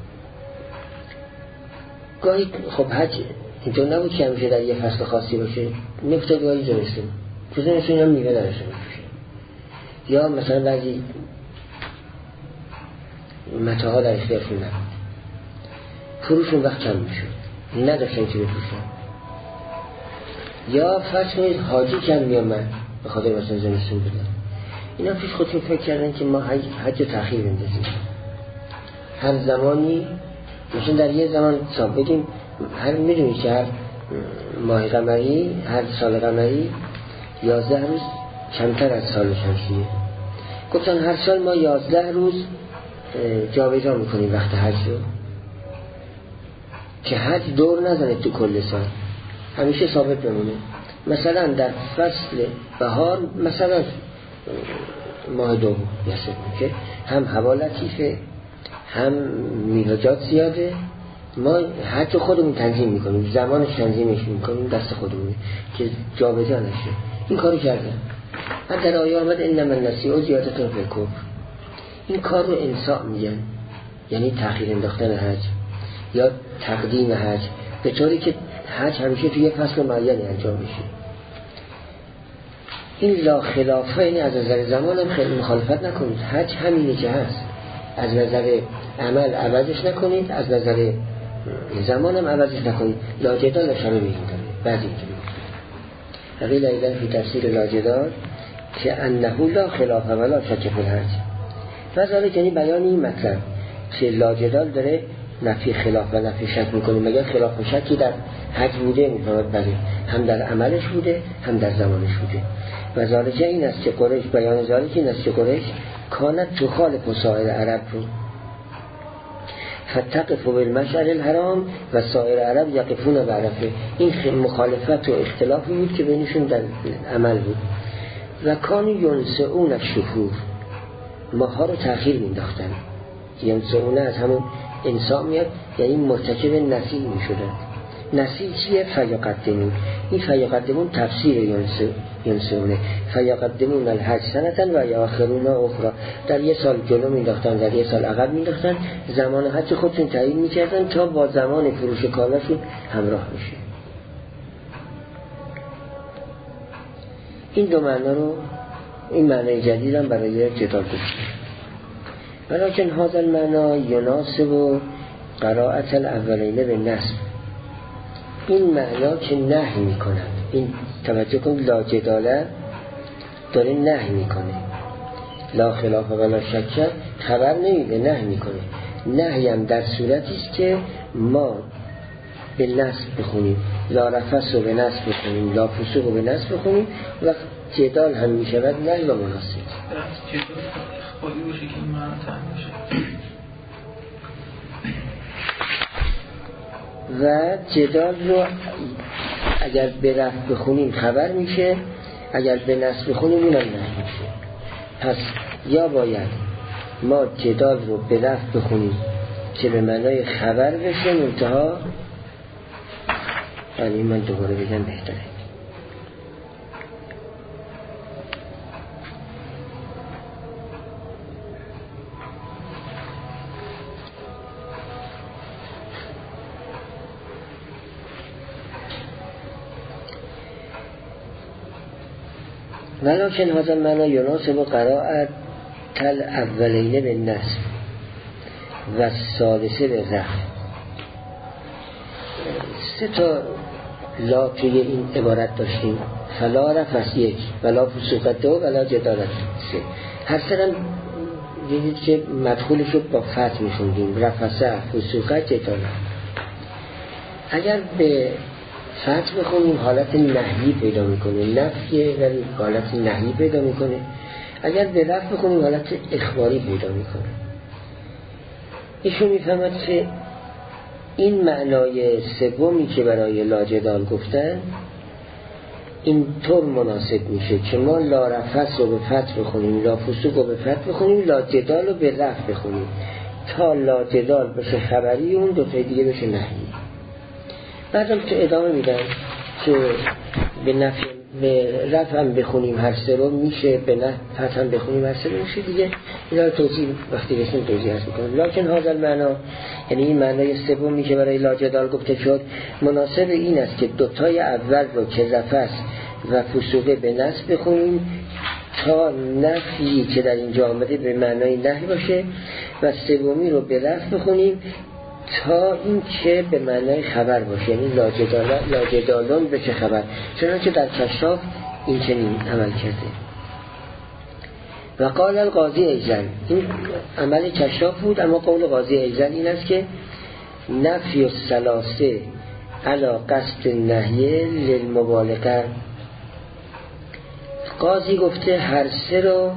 گاهی خب حج اینطور نبود که همیشه در یه فصل خاصی باشه، میفته گاهی زمستون تو زمستون هم میوه درشون میفروشه. یا مثلا بعضی متاها در اختیارشون نبود، فروشون وقت کم میشد، نداشتن که بفروشن. یا فرض کنید حاجی کم میامد به خاطر مثلا زمستون بودن، اینا پیش خودتون فکر کردن که ما حج, حج تأخیر بندازیم. هر زمانی مثلا در یه زمان حساب بگیم، هر میدونید که هر ماه قمری، هر سال قمری یازده روز کمتر از سال شمسیه. گفتن هر سال ما یازده روز جابجا میکنیم وقت حج رو که حج دور نزنه تو کل سال، همیشه ثابت بمونه. مثلا در فصل بهار مثلا ماه دوم یاسه که هم هوا لطیفه، هم میلادات زیاده، ما حج خودمون تنظیم میکنیم، زمانش تنظیمش میکنیم، دست خودمونه که جابجا نشه. این کارو کردن. بعد در آیه آمد انما النسیء زیادة فی الکفر. این کار رو انساء میگن، یعنی تأخیر انداختن حج یا تقدیم حج، به طوری که حج همیشه توی فصل معینی انجام میشه. این لا خلافه، این از نظر زمان هم خیلی مخالفت نکنید، حج همینه که هست، از نظر عمل عوضش نکنید، از نظر زمان هم عوضش نکنید. لا جدال شما میگیم بعضی اینجوری قیل ایضا فی تفسیر لا جدال که انه لا خلاف ولا شک فی الحج. و ذالک یعنی بیان این مطلب که لا جدال داره نفی خلاف و نفی شک میکنه. مگر خلاف و شکی در حج بوده؟ میفهمد بله، هم در عملش بوده هم در زمانش بوده. و ذالک این است که قریش، بیان ذالک این است که قریش کانت تخالف سایر عرب رو فتقف بالمشعر الحرام و سایر عرب یقفون بعرفه. این مخالفت و اختلافی بود که بینشون در عمل بود. و کانو ینسعون الشهور، ماها رو تأخیر مینداختن. ینسعون از همون انساء میاد، یعنی مرتکب نسیع میشدن. نسیع چیه؟ فیقدمون. این فیقدمون تفسیر ینسعونه. فیقدمون الحج سنتن و یاخرون اخرى، در یه سال جلو مینداختن، در یه سال عقب مینداختن، زمان حج خودشون تعیین میکردن تا با زمان فروش کالاشون همراه میشه. این دو معنا رو، این معنای جدید هم برای جدال گفتیم. ولیکن هذا المعنا یناسب قراءة الاولین به نصب. این معنا که نهی میکنن، این توجه کن، لا جداله داره نهی میکنه، لا خلاف ولا شک خبر نمیده، نهی میکنه. نهی هم در صورتی است که ما به نصب بخونیم، لا رفث رو به نصب بخونیم، لا فسوق رو به نصب بخونیم، و جدال هم میشود نهی و مناسب. جدال اخباری باشه که این معنی تعیین باشه. و جدال رو اگر به رفع بخونیم خبر میشه، اگر به نصب بخونیم اونم نهی میشه. پس یا باید ما جدال رو به رفع بخونیم که به معنای خبر بشه، منتها یعنی من دوباره بگم بهتره. ولکن هذا المعنى يناسب قراءة الاولین به نصب و الثالثه به رفع. سه تا لا توی این عبارت داشتیم، فلا رفث یک، ولا فسوق دو، ولا جدالت سه. هر سرم دیدید که مدخولش رو با فتح میشوندیم، رفث، فسوق، جدالت. اگر به فتح بخونیم حالت نهی پیدا میکنه، نفیه ولی حالت نهی پیدا میکنه. اگر به رفع بخونیم حالت اخباری پیدا میکنه. ایشون میفهمد که این معنای سومی که برای لا جدال گفتن این طور مناسب میشه که ما لا رفث رو به فتح بخونیم، لا فسوق رو به فتح بخونیم، لا جدال رو به رفع بخونیم، تا لا جدال بشه خبری، اون دو تا دیگه بشه نهی. بعدم تو ادامه میدن که به نفع به رفع هم بخونیم هر سه رو میشه، به نفع هم بخونیم هر سه رو میشه دیگه. اینا رو توضیح وقتی بسیم توضیح هست میکنم. لکن هذا المعنا، یعنی این معنای سومی که برای لا جدال گفته شد، مناسب این است که دوتای اول رو که رفث و فسوقه به نصب بخونیم تا نفی که در اینجا آمده به معنای نهی باشه، و سومی رو به رفع بخونیم تا این که به معنای خبر باشه، یعنی لاجدالون بشه خبر، چنانچه در کشاف این چنین عمل کرده. و قال القاضی ایزن، این عمل کشاف بود، اما قول قاضی ایزن این است که نفی الثلاثه علی قصد النهی للمبالغه. قاضی گفته هر سه رو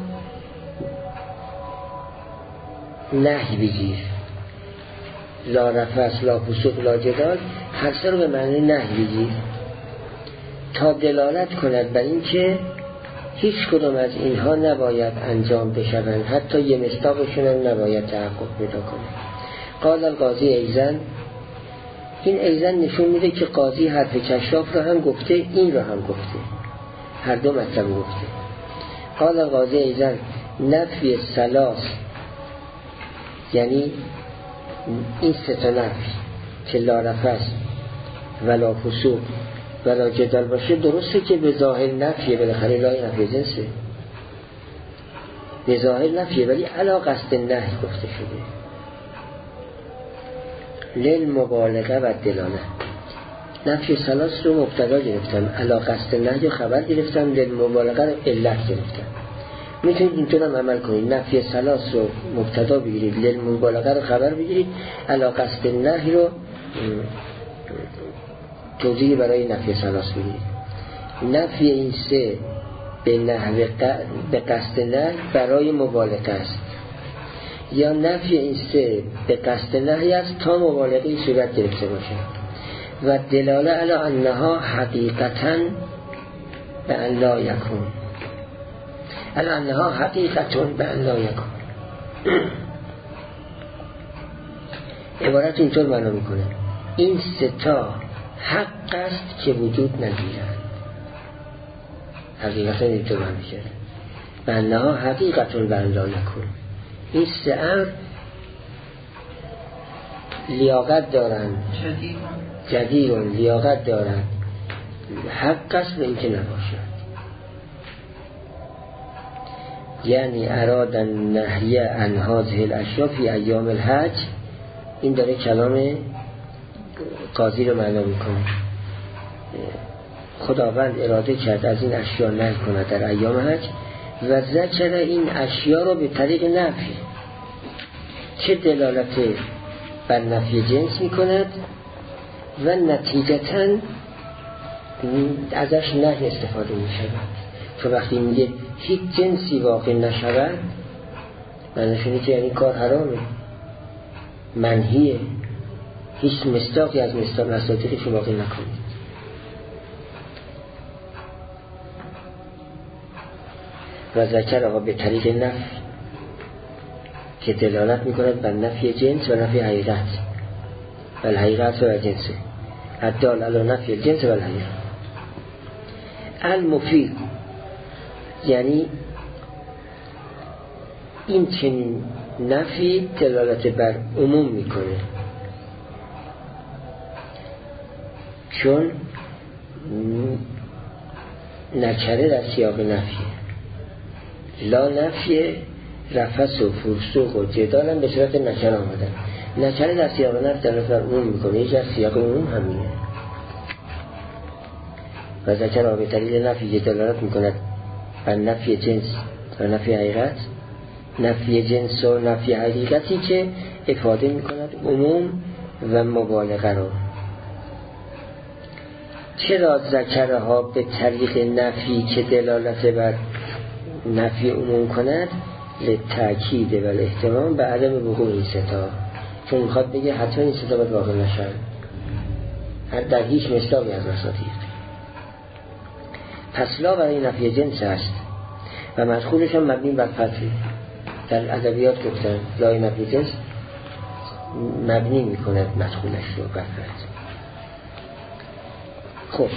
نهی بگیر، لا رفث، لا فسوق، لا جدال، هر سه رو به معنی نهی بگیر تا دلالت کند بر این که هیچ کدوم از اینها نباید انجام بشوند، حتی یه مصداقشون هم نباید تحقق پیدا کنه. قال القاضی ایزن، این ایزن نشون میده که قاضی حرف کشاف رو هم گفته، این رو هم گفته، هر دو مطلب گفته. قال القاضی ایزن نفی ثلاث، یعنی این سه تا نفی که لا رفث ولا فسوق ولا جدال باشه، درسته که به ظاهر نفیه، بالاخره لای نفی جنسه، به ظاهر نفیه، ولی علا قصد نهی گفته شده للمبالغه و دلاله. نفی ثلاث رو مبتدا گرفتم، علا قصد نهی رو خبر گرفتم، للمبالغه رو علت گرفتم. میتونید اینطور هم عمل کنید، نفی ثلاث رو مبتدا بگیرید، للمبالغه رو خبر بگیرید، علا قصد نهی رو توضیح برای نفی ثلاث بگیرید. نفی این سه به نحو به قصد نهی برای مبالغه است، یا نفی این سه به قصد نهی است تا مبالغه صورت گرفته باشه. و دلاله علی انها حقیقتاً به ان لا یکون، علی انها حقیقتاً به ان لا یکون. عبارت اینطور معنا میکنه این سه تا حق است که وجود ندارند، حقیقتا اینطور معنا میشه به انها حقیقتاً به ان لا یکون. این سه امر لیاقت دارند، جدیرون لیاقت دارند، حق است به اینکه نباشد. یعنی اراد النهی عن هذه الاشیاء فی ایام الحج، این داره کلام قاضی رو معنا میکنه. خداوند اراده کرد از این اشیاء نهی کند در ایام حج و ذکر این اشیاء رو به طریق نفی، چه دلالت بر نفی جنس میکند و نتیجتاً ازش نهی استفاده میشود. چون وقتی میگه هیچ جنسی واقع نشود، معنیش اینه که یعنی کار حرامه، منهیه، هیچ مصداقی از مصداق مصادیقش واقع نکنید. و ذکر آقا به طریق نفی که دلالت میکند بر نفی جنس و نفی حقیقت و الحقیقت و جنسه، الدال علی نفی الجنس و الحقیقت. المفید یعنی این چنین نفی دلالت بر عموم میکنه، چون نکره در سیاق نفیه، لا نفی رفث و فرسوق و جدال هم به صورت نکره آمدن. نکره در سیاق نفی دلالت بر عموم میکنه، یکی از سیاق عموم همینه. و ذکر آبه طریق نفی دلالت میکند بر نفی جنس و نفی حقیقت، نفی جنس و نفی حقیقتی که افاده میکند عموم و مبالغه رو. چرا ذکرها به طریق نفی که دلالت بر نفی عموم کند؟ لتأکید و الاهتمام به عدم وقوع این ستا، چون میخواد بگه حتما این ستا باید واقع نشن در هیچ مصداقی از مصادیق. پس لا برای نفی جنس است و مدخولش هم مبنی بر فتحی. در ادبیات گفتن لای نفی جنس مبنی میکند مدخولش رو بر فتح. خب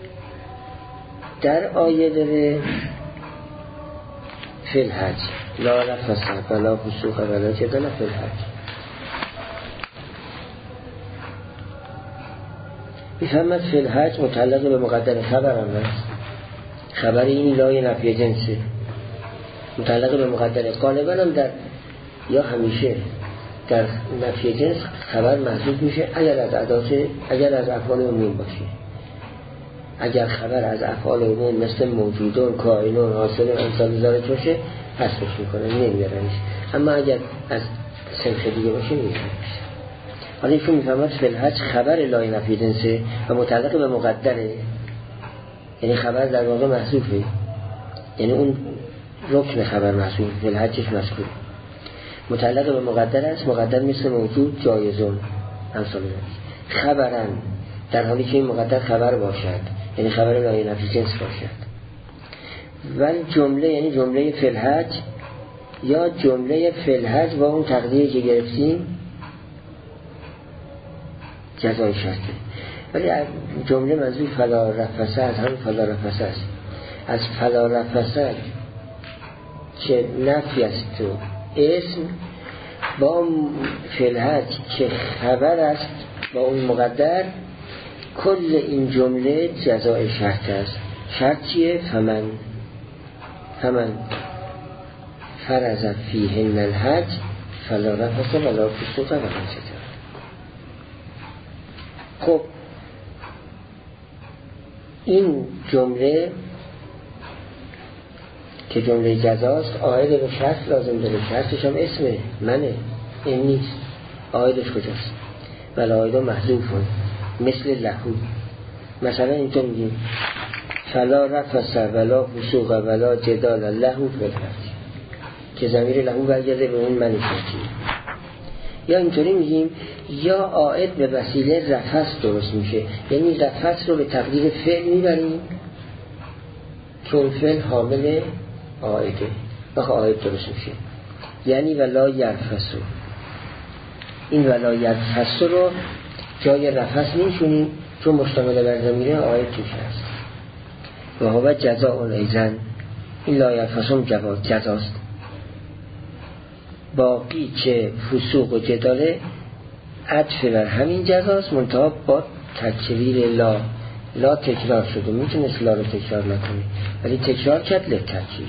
در آیه داره فی الحج لا رفث ولا فسوق ولا جدال فی الحج، میفهمد فی الحج متعلق به مقدر خبر هم است. خبر این لای نفی جنسه، متعلق به مقدر غالبا هم در یا همیشه در نفی جنس خبر محذوف میشه اگر از ادات اگر از افعال عموم باشه. اگر خبر از افعال عموم مثل موجودون، کائنون، حاصلون، امثال ذالک باشه حذفش میکنه، نمیارنش. اما اگر از صنف دیگه باشه میارنش. حالا ایشون میفهمد فی الحج خبر لای نفی جنسه و متعلق به مقدره، یعنی خبر در واقع محذوفه، یعنی اون رکن خبر محذوف فی الحجش مذکور، متعلق به مقدر است. مقدر مثل موجود، جایزون، امثال ذالک. خبرن در حالی که این مقدر خبر باشد، یعنی خبر لای نفی جنس باشد. ولی جمله یعنی جمله فی الحج یا جمله فی الحج با اون تقدیری که گرفتیم جزای شرطه. ولی جمله منظور فلا رفسه از همون فلا رفسه است. از فلا رفسه که نفی است تو اسم با فی الحج که خبر است با اون مقدر، کل این جمله جزای شرط است. شرط چیه؟ فمن فمن فرض فیهن الحج فلا رفث ولا فسوق ولا جدال. خب این جمله که جمله جزاست عائد به شرط لازم داره. شرطش هم اسمه منه، این نیست. عائدش کجاست؟ ولا عائد محذوفون مثل لهو. مثلا اینطور میگیم فلا رفث ولا فسوق ولا جدال لهو فی الحج، که ضمیر لهو برگرده به اون منی شرطی. یا اینطوری میگیم یا عائد به وسیله رفث درست میشه، یعنی رفث رو به تقدیر فعل میبریم که اون فعل حامل عائده، وقت عائد درست میشه. یعنی ولا یرفثو، این ولا یرفثو رو جای رفث نمیشونیم چون مشتمل بر ضمیر عائد توش هست. و هو جزاء ایضا، این لا یرفثو جزاست. باقی که فسوق و جداله عطف بر همین جزاست، منتها با تکریر لا. لا تکرار شده، میتونست لا رو تکرار نکنه ولی تکرار کرد لتاکید.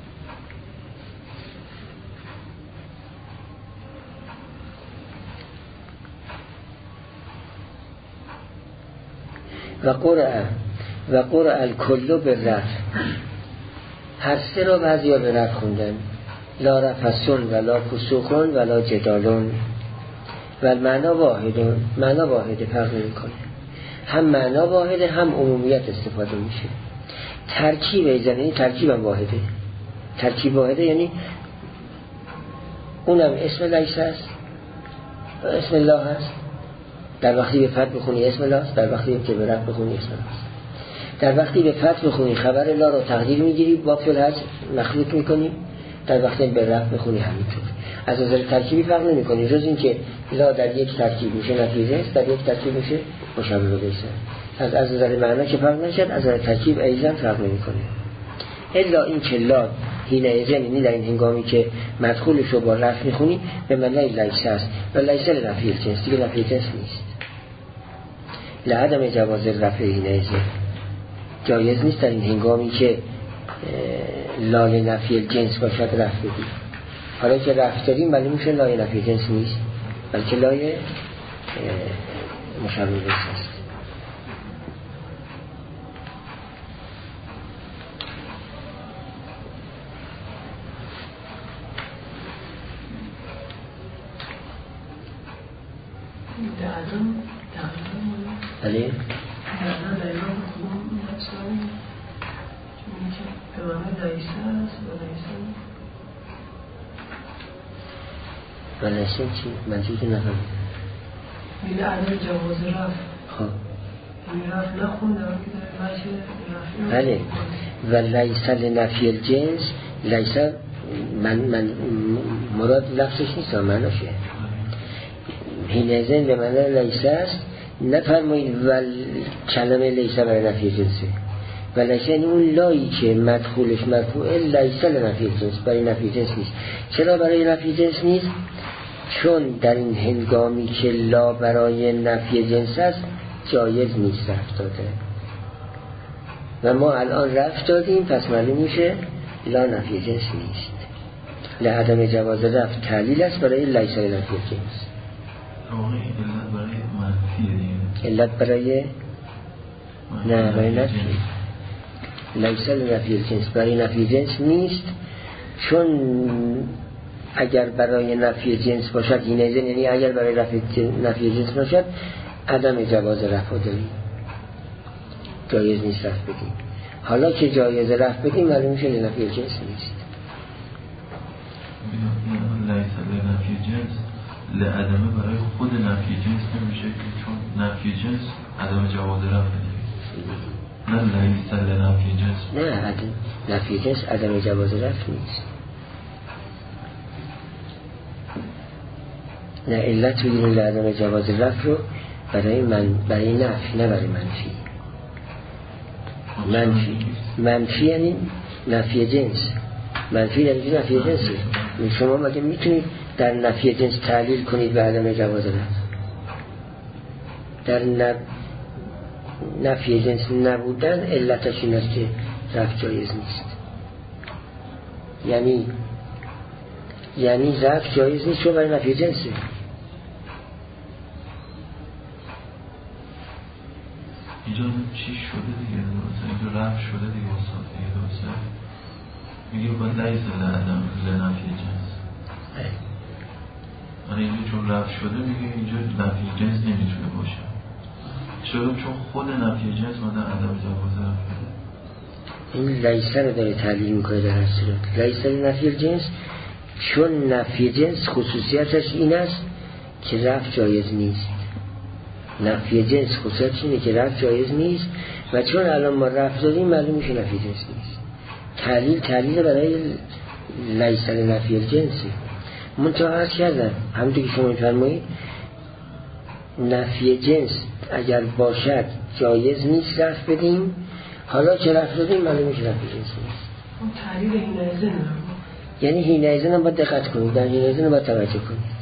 و قرأ و قرأ الکل به رفع، هر سه را بعضی ها به رفع خوندن. لا رفثون ولا فسوقون ولا جدالون و معنا واحدون، معنا واحده، فرق نمی کنه. هم معنا واحده هم عمومیت استفاده میشه. ترکیب ایزن، یعنی ترکیب هم واحده. ترکیب واحده یعنی اونم اسم لیس است، اسم الله هست. در وقتی به فتح بخونی اسم الله است، در وقتی که به رفع بخونی اسم الله است. در وقتی به فتح بخونی خبر الله رو تقدیر میگیری با فعل حج مخلوط میکنی، در وقتی به رفع بخونی همینطور. از نظر ترکیبی فرق نمی کنی، جز این که لا در یک ترکیب میشه نفی جنس، در یک ترکیب میشه مشابه به لیس. از از نظر معنا که فرق نشد، از نظر ترکیب ایضا فرق نمی کنه. الا این که لا هینه ایضا، یعنی در این هنگامی که مدخولش رو با رفع میخونی به معنای لیس است و لیس لنفی جنس، دیگه نفی جنس نیست. لعدم جواز رفع هینه ایضا، جایز نیست در این هنگامی که لای نفی جنس باشد رفع بدیم. حالا که رفع داریم ولی میشه لای نفی جنس نیست، بلکه لای مشابه جنس است. بله ولیسه چی؟ منجوز نفهم میده عدم جواز رفت. خب یعنی رفت نخونده ولی بله و لیسه لنفی الجنس، لیسه من, من مراد لفظش نیست معناشه. هینزن به معنی لیسه است، نفرمایید و کلمه لیسه برای نفی جنسه. و لیسه یعنی اون لایی که مدخولش مرفوعه، لیسه لنفی جنس، برای نفی جنس نیست. چرا برای نفی جنس نیست؟ چون در این هنگامی که لا برای نفی جنس است جایز نیست رفت داده و ما الان رفت دادیم، پس معلوم میشه لا نفی جنس نیست. لعدم جواز رفع تعلیل است برای لیس نفی الجنس. علت برای منفیه. علت برای نه برای نفی لیس نفی الجنس برای نفی جنس نیست، چون اگر برای نفی جنس باشد اینیزن، یعنی اگر برای نفی جنس باشد عدم جواز رفع داریم، جایز نیست رفع بدیم. حالا که جایز رفع بدیم معلوم میشه نفی جنس نیست. لیس نفی جنس لعدمه برای خود نفی جنس نمیشه که چون نفی جنس عدم جواز رفع داریم. نه لیس نفی جنس، نه عدم نفی جنس عدم جواز رفع نیست. نه علت بگیریم لعدم جواز رفع رو برای من برای نفی نه برای منفی. منفی منفی یعنی نفی جنس، منفی یعنی نفی جنسی. شما مگه میتونید در نفی جنس تعلیل کنید به عدم جواز رفع؟ در نفی جنس نبودن علتش این است که رفع جایز نیست. یعنی یعنی رفع جایز نیست چون برای نفی جنسه. اینجا چی شده دیگه؟ اینجا رفع شده دیگه استاد دیگه درسته؟ میگه باید لیس لعدم لنفی جنس. آره اینجا چون رفع شده میگه اینجا نفی جنس نمیتونه باشه. چرا؟ چون خود نفی جنس مادن عدم جواز رفع. این لیس رو داره تعلیل میکنه در هر صورت. لیس لنفی جنس چون نفی جنس خصوصیتش این است که رفع جایز نیست. نفی جنس خصوصیتش اینه که رفع جایز نیست و چون الان ما رفع داریم معلوم میشه نفی جنس نیست. تعلیل تعلیل برای لیس لنفی الجنسی. منتها عرض کردم همونطور که شما میفرمایید نفی جنس اگر باشد جایز نیست رفع بدیم، حالا که رفع دادیم معلوم میشه نفی جنس نیست. اون تعلیل هینایزن یعنی هینایزن هم باید دقت کنید، در هینایزن هم باید توجه کنید.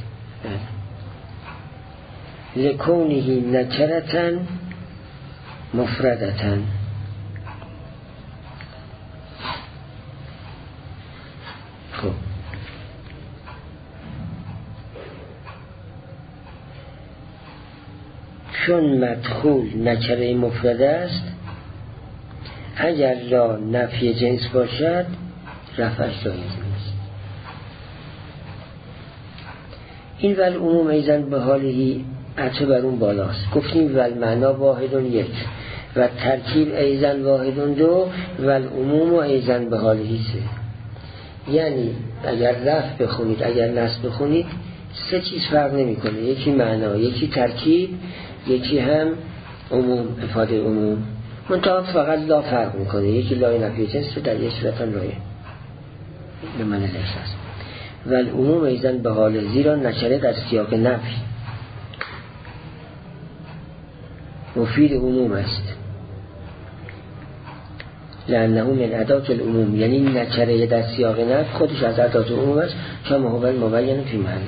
لکونهی نکرتن مفردتن. خب چون مدخول نکره مفرد است اگر لا نفی جنس باشد رفعش جایز نیست. این ول عموم ایزن به حالی عطا بر اون بالاست. گفتیم ول معنا واحدون یک و ترکیب ایزن واحدون دو ول عموم و ایزن به حالی سه. یعنی اگر رفع بخونید اگر نصب بخونید سه چیز فرق نمی کنه، یکی معنا، یکی ترکیب، یکی هم عموم، افاده عموم. منطقه فقط لا فرق میکنه، یکی لای نفی جنس در یک صورت هم لایه به من لیس است. ول عموم ایزن به حال زیرا نکره در سیاق نفی مفید عموم است، لانه من ادات العموم، یعنی نکره در سیاق نفی خودش از ادات عموم است کما هو المبین فی محله.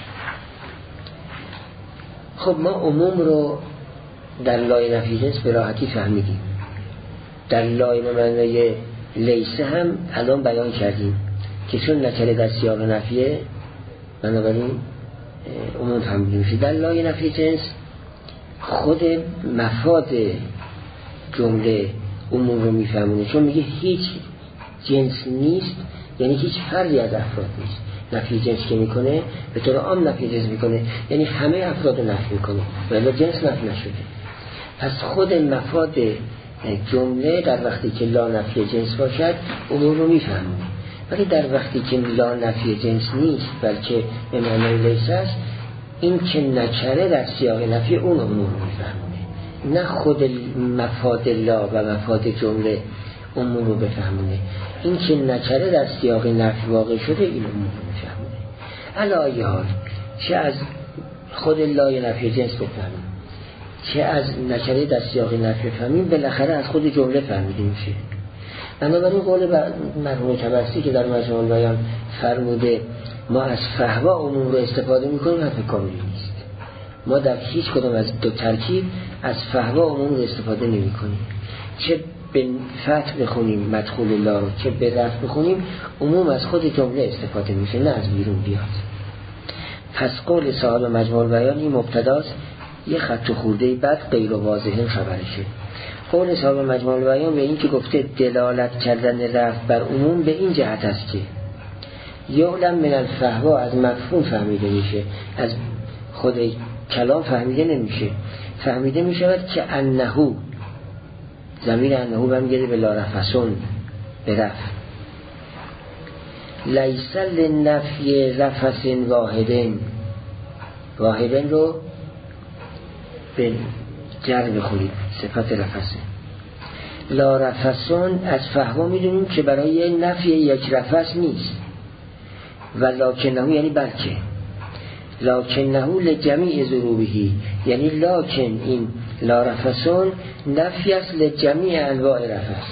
خب ما عموم رو در لای نفی جنس به راحتی فهمیدیم، در لای معنای لیسه هم الان بیان کردیم که چون نکره در سیاق نفیه بنابراین عموم فهمیدیم میشه. در لای نفی جنس خود مفاد جمله عموم رو میفهمونه، چون میگه هیچ جنس نیست، یعنی هیچ فردی از افراد نیست. نفی جنس که میکنه به طور عام نفی جنس میکنه، یعنی همه افراد رو نفی میکنه ولی جنس نفی نشده. پس خود مفاد جمله در وقتی که لا نفی جنس باشد عموم رو میفهمونه، ولی در وقتی که لا نفی جنس نیست بلکه به معنای لیس است، این که نکره در سیاق نفی اون عموم رو میفهمونه، نه خود مفاد لا و مفاد جمله عموم رو بفهمونه. این که نکره در سیاق نفی واقع شده این عموم رو میفهمونه. علی حال چه از خود لای نفی جنس بفهمیم چه از نکره در سیاق نفی فهمیم، بالاخره از خود جمله فهمیده میشه. بنابراین قول مرحوم طبرسی که در مجموع البیان فرموده ما از فهوا عموم رو استفاده میکنیم حرف کاملی نیست. ما در هیچ کدام از دو ترکیب از فهوا عموم رو استفاده نمی کنیم، چه به فتح بخونیم مدخول لا رو چه به رفع بخونیم، عموم از خود جمله استفاده میشه نه از بیرون بیاد. پس قول صاحب مجموع البیان این مبتداست، یه خط خورده بعد غیر واضحه خبرشه. قول صاحب مجموع البیان به این که گفته دلالت کردن رفع بر عموم به این جهت است که یعلم من الفهوا، از مفهوم فهمیده میشه، از خود کلام فهمیده نمیشه. فهمیده میشود که انهو، ضمیر انهو برمیگرده به لا رفسون، به رفع. لیس لنفی رفس واحدن، واحدن رو به جر بخورید، صفت رفسه. لا رفسون از فهوا میدونیم که برای نفی یک رفس نیست، و لکنهو یعنی بلکه، لکنهو لجمیع ضروبهی، یعنی لکن این لا رفسون نفی است لجمیع انواع رفس.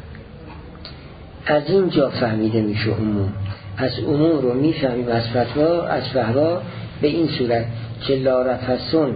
از اینجا فهمیده میشه عموم. از عموم رو میفهمیم از فتوا، از فهوا به این صورت که لا رفسون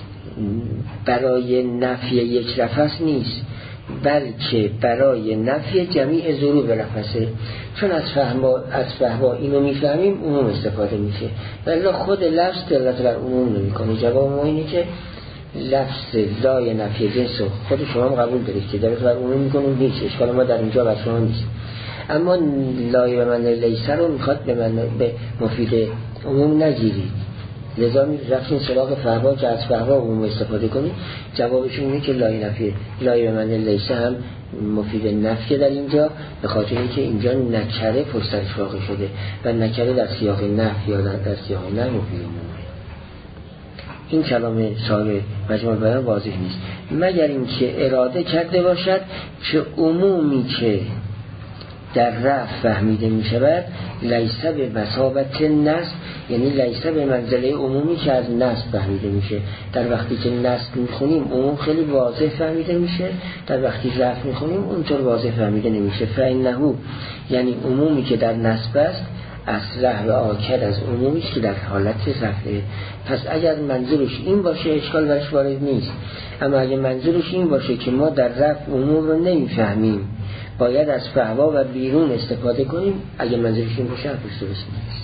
برای نفی یک رفس نیست، بلکه برای نفی جمیع ضروب رفسه. چون از فهوا از فهوا اینو میفهمیم عموم استفاده میشه، ولی خود لفظ دلالت بر عموم نمیکنه. جواب ما اینه که لفظ لای نفی جنس خود شما هم قبول دارید که دلالت بر عموم میکنه، نیست، اشکال ما در اینجا بر شما نیست. اما لای به من لیسه رو میخواد به من به مفید عموم نگیرید، لذا رفتین سراغ فهوا که از فهوا عموم استفاده کنید. جوابشون اینه که لای نفی لای به من لیسه هم مفید نفی در اینجا، به خاطر اینکه اینجا نکره پشتش واقع شده و نکره در سیاق نفی یا در سیاق نه مفید عمومه. این کلام صاحب مجموع البیان واضح نیست، مگر اینکه اراده کرده باشد که عمومی که در رفع فهمیده می شود لیسه به مثابت نصب، یعنی لیسه به منزله عمومی که از نصب فهمیده میشه. در وقتی که نصب میخونیم عموم خیلی واضح فهمیده میشه، در وقتی رفع میخونیم اونطور واضح فهمیده نمیشه. فإنه یعنی عمومی که در نصب است اصلح و آکد از عمومی که در حالت رفعه. پس اگر منظورش این باشه اشکال برش وارد نیست، اما اگر منظورش این باشه که ما در رفع عموم رو نمیفهمیم، باید از فهوا و بیرون استفاده کنیم، اگر منظورش این باشه حرفش درست نیست.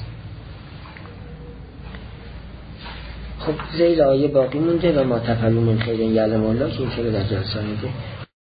خب زیر آیه باقی مونده و ما تفعلوا من خیر یعلمه الله که این که در جلسه میده